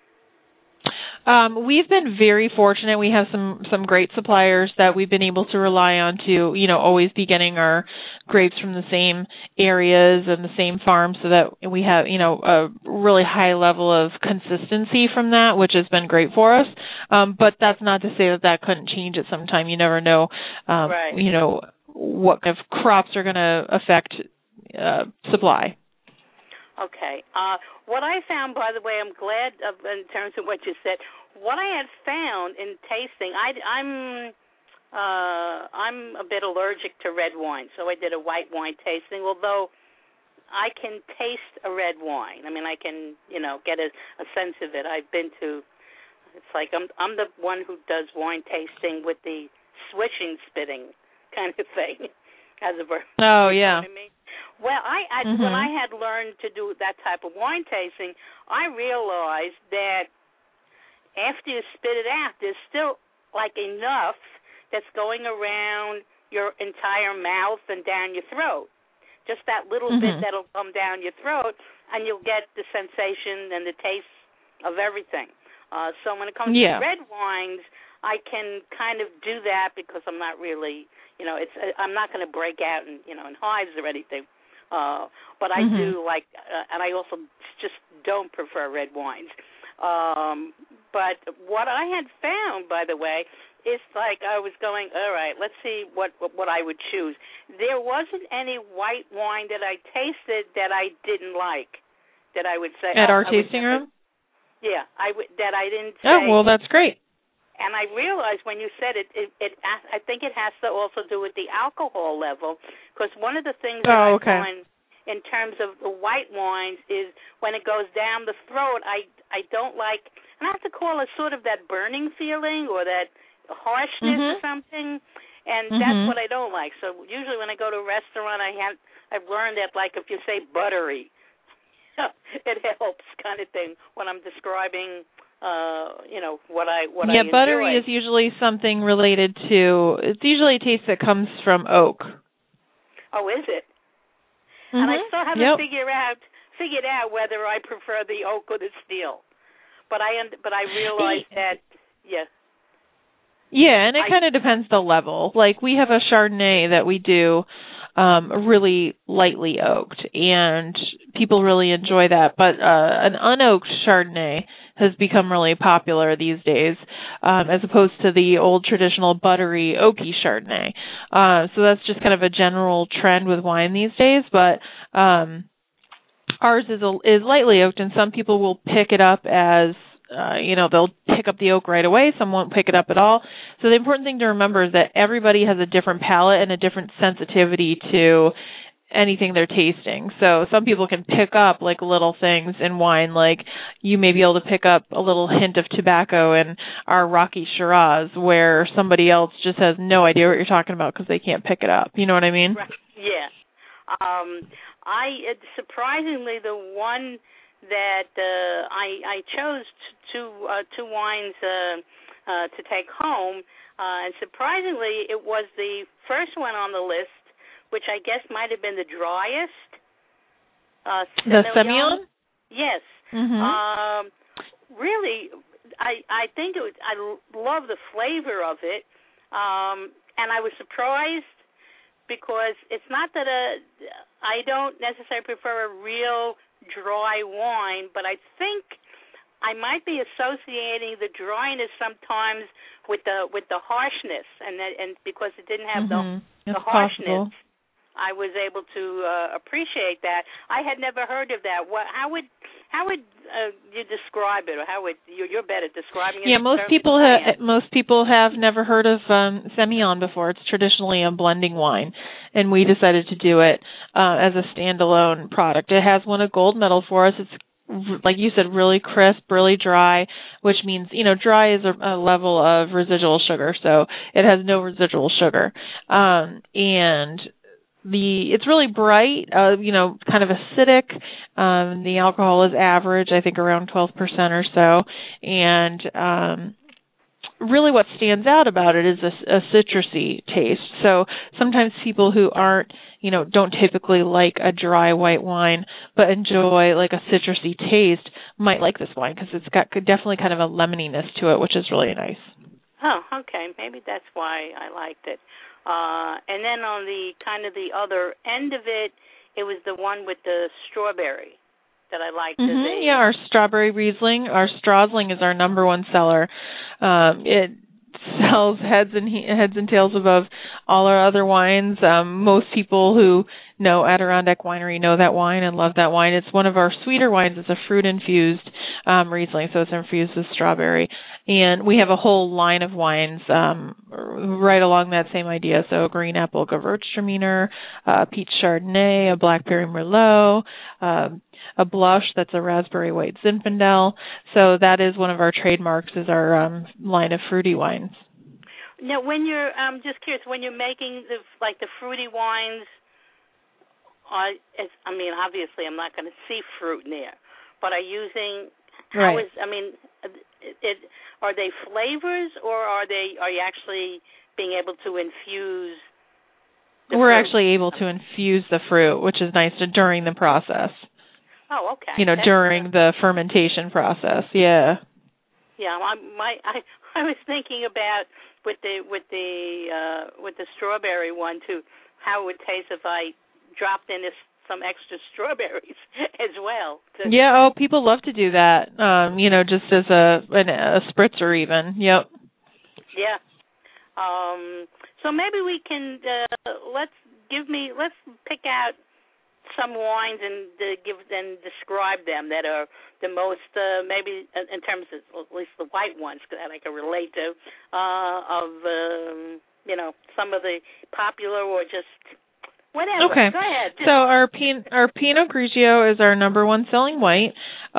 Um, we've been very fortunate. We have some, some great suppliers that we've been able to rely on to, you know, always be getting our grapes from the same areas and the same farms, so that we have, you know, a really high level of consistency from that, which has been great for us. Um, but that's not to say that that couldn't change at some time. You never know, um, right. you know, what kind of crops are going to affect uh, supply. Okay. Uh, what I found, by the way, I'm glad of, in terms of what you said. What I had found in tasting, I, I'm uh, I'm a bit allergic to red wine, so I did a white wine tasting. Although I can taste a red wine, I mean, I can, you know, get a, a sense of it. I've been to. It's like I'm I'm the one who does wine tasting with the swishing, spitting kind of thing, as a verb. Oh yeah. You know what I mean? Well, I, I mm-hmm. when I had learned to do that type of wine tasting, I realized that after you spit it out, there's still like enough that's going around your entire mouth and down your throat. Just that little mm-hmm. bit that'll come down your throat, and you'll get the sensation and the taste of everything. Uh, so when it comes yeah. to red wines, I can kind of do that because I'm not really, you know, it's I'm not going to break out in, you know, in hives or anything. Uh, but I mm-hmm. do like, uh, and I also just don't prefer red wines. Um, but what I had found, by the way, is like I was going, all right, let's see what what I would choose. There wasn't any white wine that I tasted that I didn't like. That I would say at oh, our I tasting never, room. Yeah, I would that I didn't say. Oh well, that's great. And I realized when you said it, it, it I think it has to also do with the alcohol level, because one of the things that oh, I okay. find in terms of the white wines is when it goes down the throat, I I don't like, and I have to call it sort of that burning feeling or that harshness mm-hmm. or something, and mm-hmm. that's what I don't like. So usually when I go to a restaurant, I have I've learned that like if you say buttery, it helps kind of thing when I'm describing. Uh, you know what I what yeah, I enjoy. buttery is usually something related to. It's usually a taste that comes from oak. Oh, is it? Mm-hmm. And I still haven't yep. figured out figured out whether I prefer the oak or the steel. But I but I realized that yeah. Yeah, and it I, kind of depends the level. Like we have a Chardonnay that we do um, really lightly oaked, and people really enjoy that. But uh, an unoaked Chardonnay has become really popular these days, um, as opposed to the old traditional buttery oaky Chardonnay. Uh, so that's just kind of a general trend with wine these days. But um, ours is a, is lightly oaked, and some people will pick it up as Uh, you know, they'll pick up the oak right away. Some won't pick it up at all. So the important thing to remember is that everybody has a different palate and a different sensitivity to anything they're tasting. So some people can pick up like little things in wine, like you may be able to pick up a little hint of tobacco in our Rocky Shiraz, where somebody else just has no idea what you're talking about because they can't pick it up. You know what I mean? Right. Yeah. Um, I it, surprisingly the one that uh, I, I chose two uh, two wines uh, uh, to take home, uh, and surprisingly, it was the first one on the list, which I guess might have been the driest. Uh, the Semillon? Yes. Mm-hmm. Um, really, I I think it was, I love the flavor of it, um, and I was surprised because it's not that a I don't necessarily prefer a real dry wine, but I think I might be associating the dryness sometimes with the with the harshness, and that, and because it didn't have mm-hmm. the, the harshness, possible. I was able to uh, appreciate that. I had never heard of that. What? How would how would uh, you describe it, or how would you're, you're better at describing it? Yeah, most people have most people have never heard of um, Semillon before. It's traditionally a blending wine, and we decided to do it uh, as a standalone product. It has won a gold medal for us. It's, like you said, really crisp, really dry, which means, you know, dry is a, a level of residual sugar, so it has no residual sugar. Um, and the it's really bright, uh, you know, kind of acidic. Um, the alcohol is average, I think around twelve percent or so. And um, really what stands out about it is a, a citrusy taste. So sometimes people who aren't, you know, don't typically like a dry white wine, but enjoy like a citrusy taste, might like this wine because it's got definitely kind of a lemoniness to it, which is really nice. Oh, okay. Maybe that's why I liked it. Uh, and then on the kind of the other end of it, it was the one with the strawberry that I liked. Mm-hmm, yeah, our strawberry Riesling. Our Strausling is our number one seller. Um, it sells heads and he- heads and tails above all our other wines. Um, most people who know Adirondack Winery know that wine and love that wine. It's one of our sweeter wines. It's a fruit-infused um, Riesling, so it's infused with strawberry. And we have a whole line of wines um, right along that same idea. So green apple Gewürztraminer, uh, peach Chardonnay, a blackberry Merlot, uh, a blush that's a raspberry white Zinfandel. So that is one of our trademarks, is our um, line of fruity wines. Now, when you're, I'm um, just curious, when you're making the like the fruity wines, are, is, I mean, obviously I'm not going to see fruit in there, but are using, how Right. is, I mean, it, it, are they flavors or are they, are you actually being able to infuse the We're fruit? actually able to infuse the fruit, which is nice to, during the process. Oh, okay. You know, That's during good. the fermentation process. Yeah. Yeah, my, my I I was thinking about with the with the uh, with the strawberry one too, how it would taste if I dropped in this, some extra strawberries as well. To, Yeah. Oh, people love to do that. Um, you know, just as a an, a spritzer even. Yep. Yeah. Um. So maybe we can uh, let's give me let's pick out some wines and uh, give and describe them that are the most uh, maybe in terms of at least the white ones that I can relate to uh, of um, you know some of the popular or just whatever. Okay. Go ahead. Just, So our Pin- our Pinot Grigio is our number one selling white.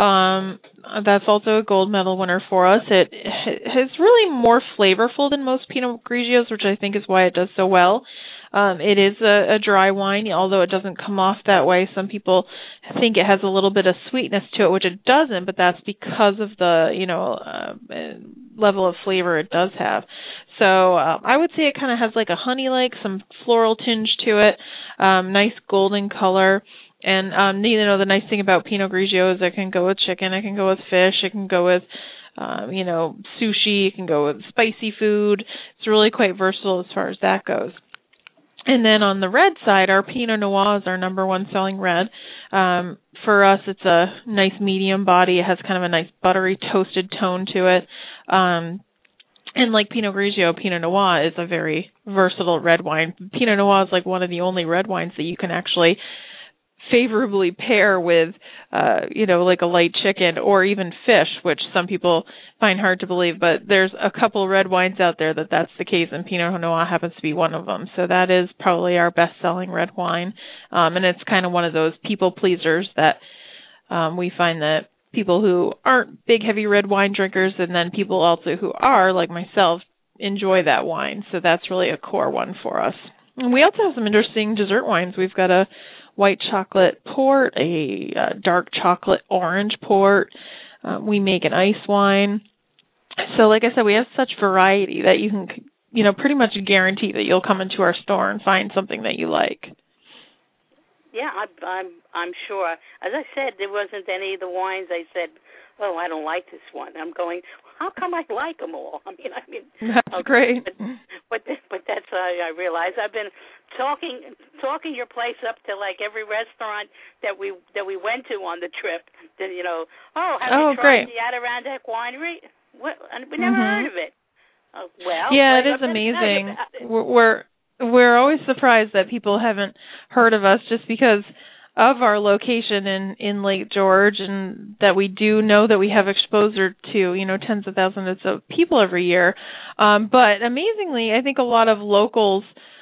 Um, that's also a gold medal winner for us. It is really more flavorful than most Pinot Grigios, which I think is why it does so well. Um, it is a, a dry wine, although it doesn't come off that way. Some people think it has a little bit of sweetness to it, which it doesn't, but that's because of the, you know, uh, level of flavor it does have. So uh, I would say it kind of has like a honey-like, some floral tinge to it, um, nice golden color. And um, you know, the nice thing about Pinot Grigio is it can go with chicken, it can go with fish, it can go with um, you know, sushi, it can go with spicy food. It's really quite versatile as far as that goes. And then on the red side, our Pinot Noir is our number one selling red. Um, for us, it's a nice medium body. It has kind of a nice buttery toasted tone to it. Um, and like Pinot Grigio, Pinot Noir is a very versatile red wine. Pinot Noir is like one of the only red wines that you can actually favorably pair with, uh, you know, like a light chicken or even fish, which some people find hard to believe. But there's a couple red wines out there that that's the case, and Pinot Noir happens to be one of them. So that is probably our best-selling red wine, um, and it's kind of one of those people pleasers that um, we find that people who aren't big, heavy red wine drinkers, and then people also who are, like myself, enjoy that wine. So that's really a core one for us. And we also have some interesting dessert wines. We've got a white chocolate port, a uh, dark chocolate orange port. Uh, we make an ice wine. So like I said, we have such variety that you can, you know, pretty much guarantee that you'll come into our store and find something that you like. yeah, I, I'm I'm sure. As I said, there wasn't any of the wines I said, oh, I don't like this one. I'm going, how come I like them all? I mean, I mean, that's okay, great. But, but but that's uh, I realize I've been talking talking your place up to like every restaurant that we that we went to on the trip. That, you know, oh, have oh, you tried great. the Adirondack Winery? What? We never mm-hmm. heard of it. Uh, well, yeah, well, it is amazing. It. We're we're always surprised that people haven't heard of us just because of our location in, in Lake George, and that we do know that we have exposure to, you know, tens of thousands of people every year. Um, but amazingly, I think a lot of locals,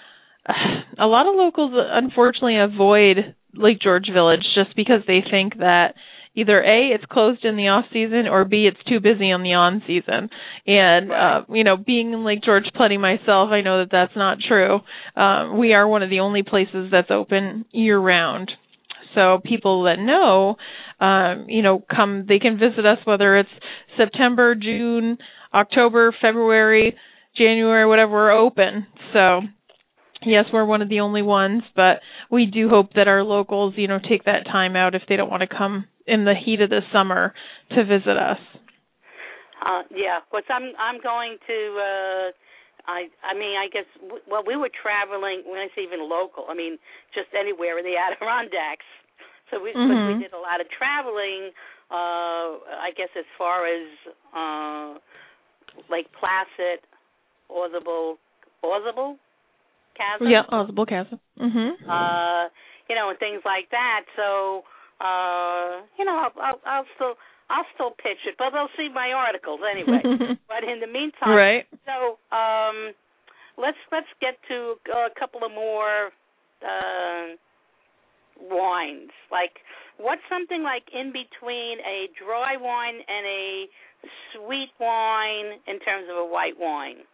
a lot of locals unfortunately avoid Lake George Village just because they think that either A, it's closed in the off season, or B, it's too busy on the on season. And, uh, you know, being in Lake George plenty myself, I know that that's not true. Um, we are one of the only places that's open year round. So people that know, um, you know, come, they can visit us whether it's September, June, October, February, January, whatever, we're open. So, yes, we're one of the only ones, but we do hope that our locals, you know, take that time out if they don't want to come in the heat of the summer to visit us. Uh, yeah, because I'm I'm going to. Uh, I I mean I guess well we were traveling when I say even local. I mean just anywhere in the Adirondacks. So we mm-hmm. we did a lot of traveling. Uh, I guess as far as uh, Lake Placid, Ausable, Ausable Chasm. Yeah, Ausable Chasm. Mhm. Uh, you know, and things like that. So uh, you know, I'll, I'll I'll still. I'll still pitch it, but they'll see my articles anyway. But in the meantime, right. So um, let's let's get to a couple of more uh, wines. Like, what's something like in between a dry wine and a sweet wine in terms of a white wine?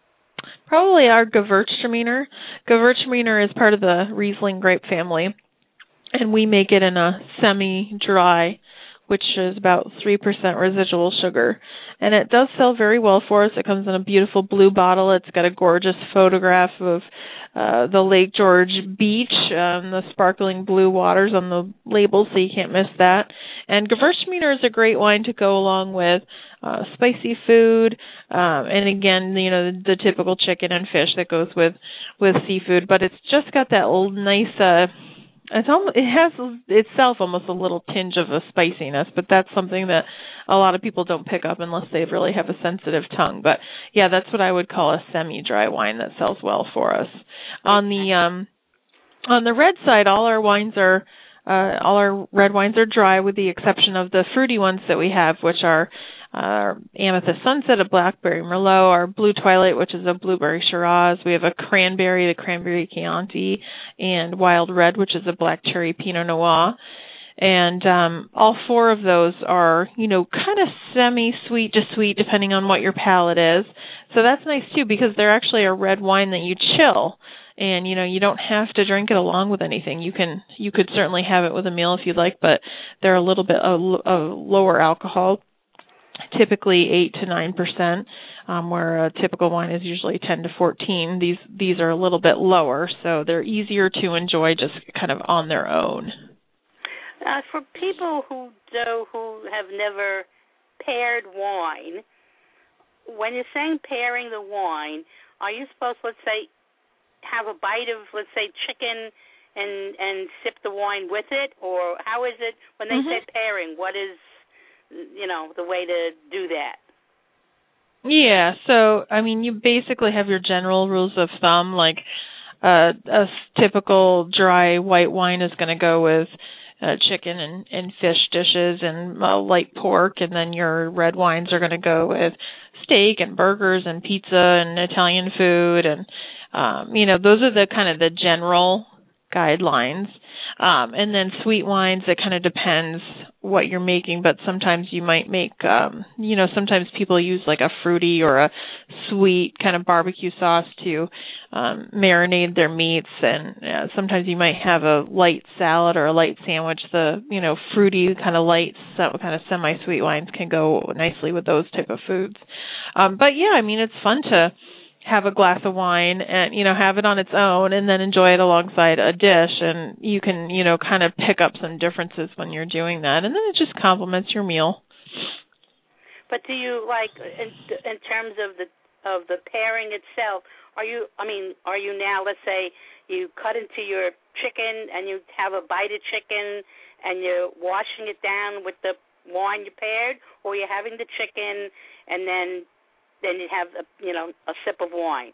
Probably our Gewürztraminer. Gewürztraminer is part of the Riesling grape family. and we make it in a semi-dry, which is about three percent residual sugar. And it does sell very well for us. It comes in a beautiful blue bottle. It's got a gorgeous photograph of uh, the Lake George beach, um, the sparkling blue waters on the label, so you can't miss that. And Gewürztraminer is a great wine to go along with uh, spicy food, um, and again, you know, the, the typical chicken and fish that goes with, with seafood. But it's just got that old nice... Uh, It's almost, it has itself almost a little tinge of a spiciness, but that's something that a lot of people don't pick up unless they really have a sensitive tongue. But yeah, that's what I would call a semi-dry wine that sells well for us. On the um, on the red side, all our wines are uh, all our red wines are dry, with the exception of the fruity ones that we have, which are our Amethyst Sunset, a Blackberry Merlot, our Blue Twilight, which is a Blueberry Shiraz. We have a Cranberry, the Cranberry Chianti, and Wild Red, which is a Black Cherry Pinot Noir. And um, all four of those are, you know, kind of semi-sweet to sweet, depending on what your palate is. So that's nice, too, because they're actually a red wine that you chill. And, you know, you don't have to drink it along with anything. You can, you could certainly have it with a meal if you'd like, but they're a little bit of, of lower alcohol, typically eight to nine percent, um, where a typical wine is usually ten to fourteen. These these are a little bit lower, so they're easier to enjoy just kind of on their own. Uh, for people who do, who have never paired wine, when you're saying pairing the wine, are you supposed to, let's say, have a bite of, let's say, chicken and and sip the wine with it, or how is it when they mm-hmm. say pairing? What is, you know, the way to do that? Yeah, so, I mean, you basically have your general rules of thumb, like uh, a typical dry white wine is going to go with uh, chicken and, and fish dishes and uh, light pork, and then your red wines are going to go with steak and burgers and pizza and Italian food, and, um, you know, those are the kind of the general guidelines. Um, and then sweet wines, it kind of depends what you're making, but sometimes you might make, um, you know, sometimes people use like a fruity or a sweet kind of barbecue sauce to um, marinate their meats, and uh, sometimes you might have a light salad or a light sandwich. The, you know, fruity kind of light, so kind of semi-sweet wines can go nicely with those type of foods. Um, but yeah, I mean, it's fun to have a glass of wine and, you know, have it on its own and then enjoy it alongside a dish. And you can, you know, kind of pick up some differences when you're doing that. And then it just complements your meal. But do you, like, in, in terms of the of the pairing itself, are you, I mean, are you now, let's say, you cut into your chicken and you have a bite of chicken and you're washing it down with the wine you paired, or you're having the chicken and then then you have, a, you know, a sip of wine?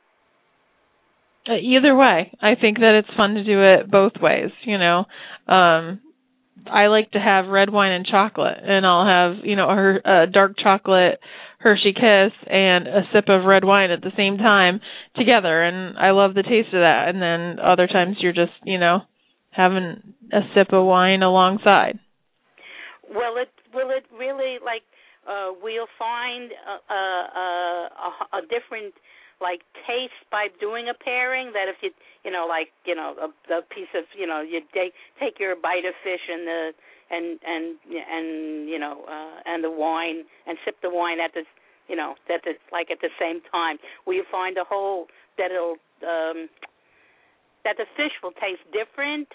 Uh, either way. I think that it's fun to do it both ways, you know. Um, I like to have red wine and chocolate, and I'll have, you know, a, a dark chocolate Hershey Kiss and a sip of red wine at the same time together, and I love the taste of that. And then other times you're just, you know, having a sip of wine alongside. Will it, will it really, like, Uh, we'll find a, a, a, a different, like, taste by doing a pairing, that if you, you know, like, you know, a, a piece of, you know, you take take your bite of fish and the, and, and, and you know, uh, and the wine, and sip the wine at the, you know, that it's like at the same time. Will you find a whole, that it'll, um, that the fish will taste different?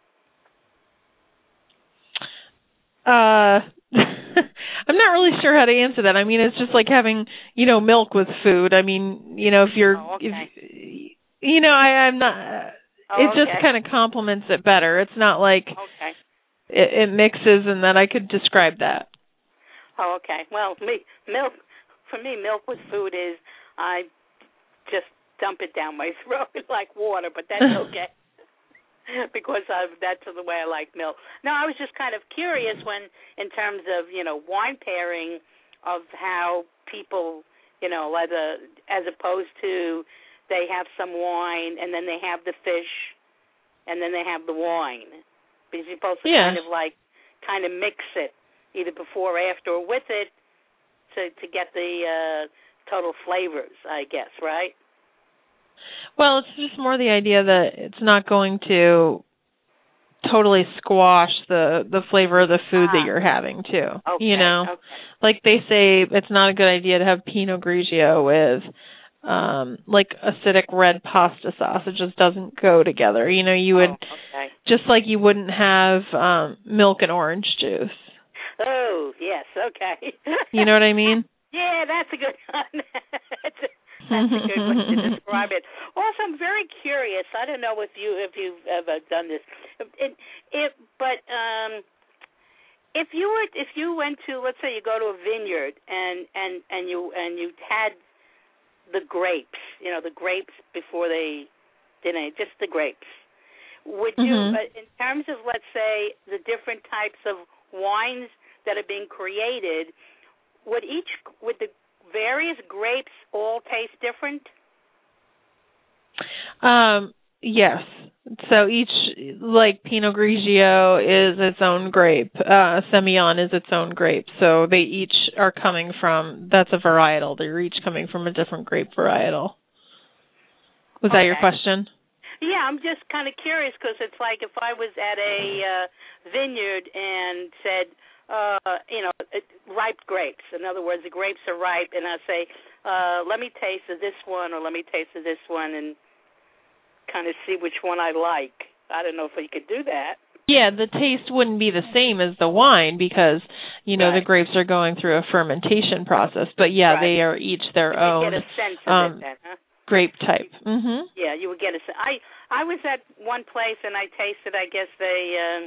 Uh... I'm not really sure how to answer that. I mean, it's just like having, you know, milk with food. I mean, you know, if you're, oh, okay. if, you know, I, I'm not, oh, it okay. just kind of complements it better. It's not like okay. it, it mixes and that I could describe that. Oh, okay. Well, me, milk, for me, milk with food is, I just dump it down my throat like water, but that's okay. Because I've, that's the way I like milk. No, I was just kind of curious when, in terms of, you know, wine pairing, of how people, you know, as, a, as opposed to they have some wine and then they have the fish and then they have the wine. Because you're supposed to yeah. kind of like, kind of mix it, either before or after or with it, to, to get the uh, total flavors, I guess, right? Well, it's just more the idea that it's not going to totally squash the the flavor of the food ah. that you're having too. Okay, you know, okay. like they say, it's not a good idea to have Pinot Grigio with um like acidic red pasta sauce. It just doesn't go together. You know, you would oh, okay. just like you wouldn't have um milk and orange juice. Oh, yes, okay. You know what I mean? Yeah, that's a good one. that's, a, that's a good way to describe it. Also, I'm very curious. I don't know if you if you've ever done this. It, it, but um, if you were if you went to, let's say you go to a vineyard and and and you and you had the grapes, you know, the grapes before they didn't, just the grapes. Would you, mm-hmm. uh, in terms of, let's say, the different types of wines that are being created, would each, would the various grapes all taste different? Um, yes. So each, like Pinot Grigio is its own grape. Uh, Semillon is its own grape. So they each are coming from, that's a varietal. They're each coming from a different grape varietal. Was okay. that your question? Yeah, I'm just kind of curious because it's like if I was at a uh, vineyard and said, uh, you know, ripe grapes. In other words, the grapes are ripe, and I say, uh, let me taste of this one or let me taste of this one and kind of see which one I like. I don't know if you could do that. Yeah, the taste wouldn't be the same as the wine because, you know, right. the grapes are going through a fermentation process. But, yeah, right. they are each their you own get a sense of um, it then, huh? grape type. Mm-hmm. Yeah, you would get a sense. I, I was at one place and I tasted, I guess, they, uh,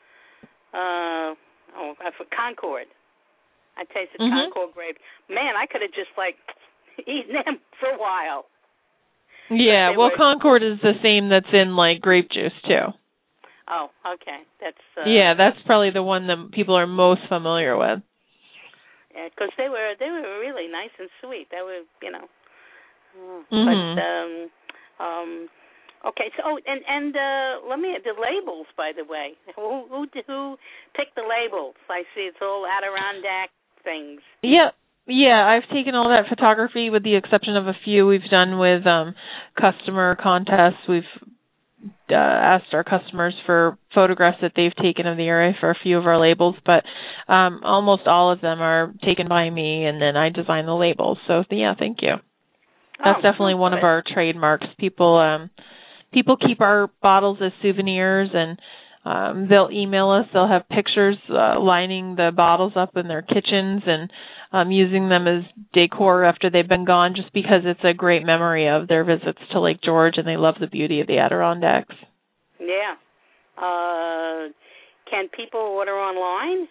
uh, oh, for Concord. I tasted mm-hmm. Concord grapes. Man, I could have just, like, eaten them for a while. Yeah, well, were... Concord is the same that's in, like, grape juice, too. Oh, okay. That's uh, Yeah, that's probably the one that people are most familiar with. Yeah, because they were, they were really nice and sweet. They were, you know. Mm-hmm. But, um, um, okay, so, oh, and, and uh, let me, the labels, by the way. Who, who, who picked the labels? I see it's all Adirondack things. Yeah. Yeah, I've taken all that photography with the exception of a few we've done with um, customer contests. We've uh, asked our customers for photographs that they've taken of the area for a few of our labels, but um, almost all of them are taken by me, and then I design the labels. So, yeah, thank you. That's oh, definitely one good. of our trademarks. People um, people keep our bottles as souvenirs, and um, they'll email us. They'll have pictures uh, lining the bottles up in their kitchens and um, using them as decor after they've been gone, just because it's a great memory of their visits to Lake George, and they love the beauty of the Adirondacks. Yeah. Uh, can people order online?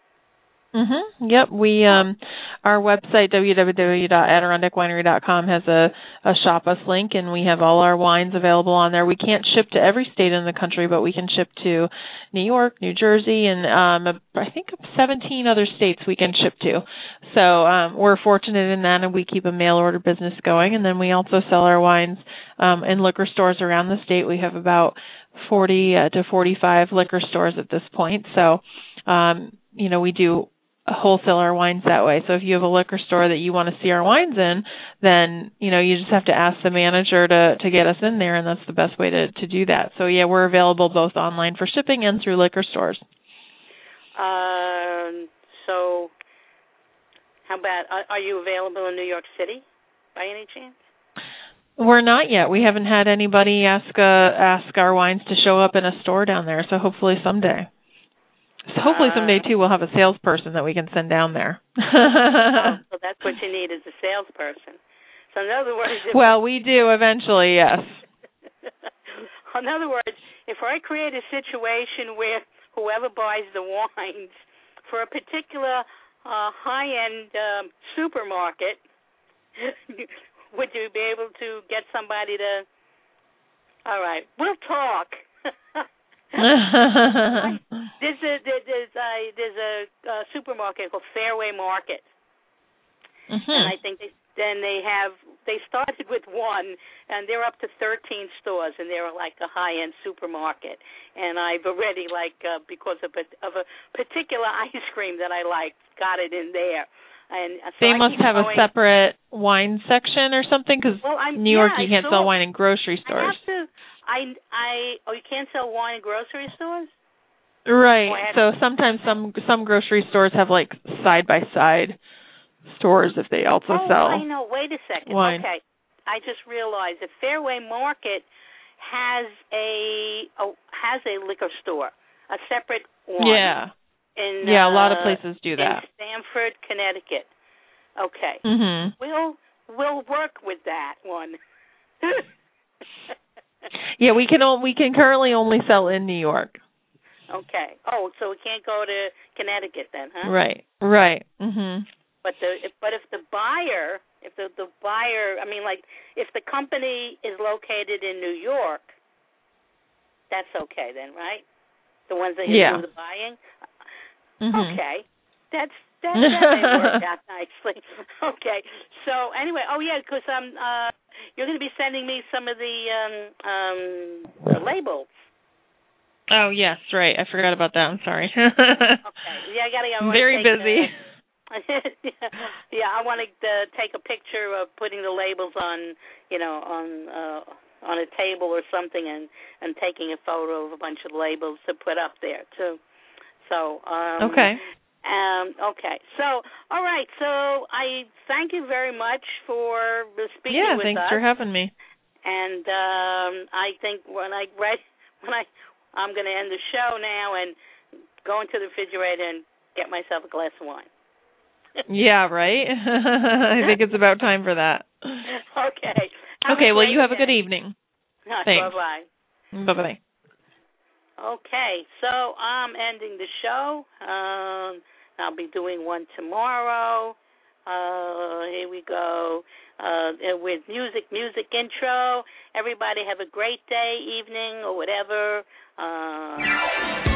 Mhm. Yep. We um our website w w w dot adirondack winery dot com has a, a shop us link, and we have all our wines available on there. We can't ship to every state in the country, but we can ship to New York, New Jersey, and um I think seventeen other states we can ship to. So um we're fortunate in that, and we keep a mail order business going, and then we also sell our wines um in liquor stores around the state. We have about forty uh, to forty-five liquor stores at this point. So um you know, we do wholesale our wines that way. So if you have a liquor store that you want to see our wines in, then, you know, you just have to ask the manager to, to get us in there, and that's the best way to, to do that. So, yeah, we're available both online for shipping and through liquor stores. Um, so how about, are, are you available in New York City by any chance? We're not yet. We haven't had anybody ask uh, ask our wines to show up in a store down there, so hopefully someday. So hopefully someday, too, we'll have a salesperson that we can send down there. Oh, so that's what you need is a salesperson. So in other words... If well, we do eventually, yes. In other words, if I create a situation where whoever buys the wines for a particular uh, high-end um, supermarket, would you be able to get somebody to... All right, we'll talk. there's a there's a there's a uh, supermarket called Fairway Market, mm-hmm. and I think they then they have they started with one, and they're up to thirteen stores, and they're like a high end supermarket. And I've already like uh, because of a, of a particular ice cream that I like, got it in there. And so they I must have going, a separate wine section or something, because well, New York yeah, you can't I sell saw, wine in grocery stores. I have to. I I oh you can't sell wine in grocery stores? Right. So sometimes some some grocery stores have like side by side stores if they also oh, sell. I know. Wait a second. Wine. Okay. I just realized that Fairway Market has a, a has a liquor store, a separate one. Yeah. In, yeah, a lot of uh, places do that. In Stamford, Connecticut. Okay. Mhm. We'll we'll work with that one. yeah, we can o- we can currently only sell in New York. Okay. Oh, so we can't go to Connecticut then, huh? Right. Right. Mhm. But the if, but if the buyer, if the the buyer, I mean, like if the company is located in New York, that's okay then, right? The ones that you yeah. do the buying. Mm-hmm. Okay, that's that, that may work out nicely. Okay, so anyway, oh yeah, because um uh you're going to be sending me some of the um um the labels. Oh yes, right. I forgot about that. I'm sorry. okay, yeah, I gotta. I I'm very busy. The, yeah, I want to uh, take a picture of putting the labels on, you know, on uh, on a table or something, and and taking a photo of a bunch of labels to put up there too. So um, okay. Um, okay. So all right. So I thank you very much for speaking yeah, with thanks us. for having me. And um, I think when I read when I I'm going to end the show now and go into the refrigerator and get myself a glass of wine. yeah, right? I think it's about time for that. Okay. Have okay, well, you have day. a good evening. Thanks. Bye-bye. Bye-bye. Okay, so I'm ending the show. Um, I'll be doing one tomorrow. Uh, here we go. Uh, with music, music intro. Everybody have a great day, evening, or whatever. Uh,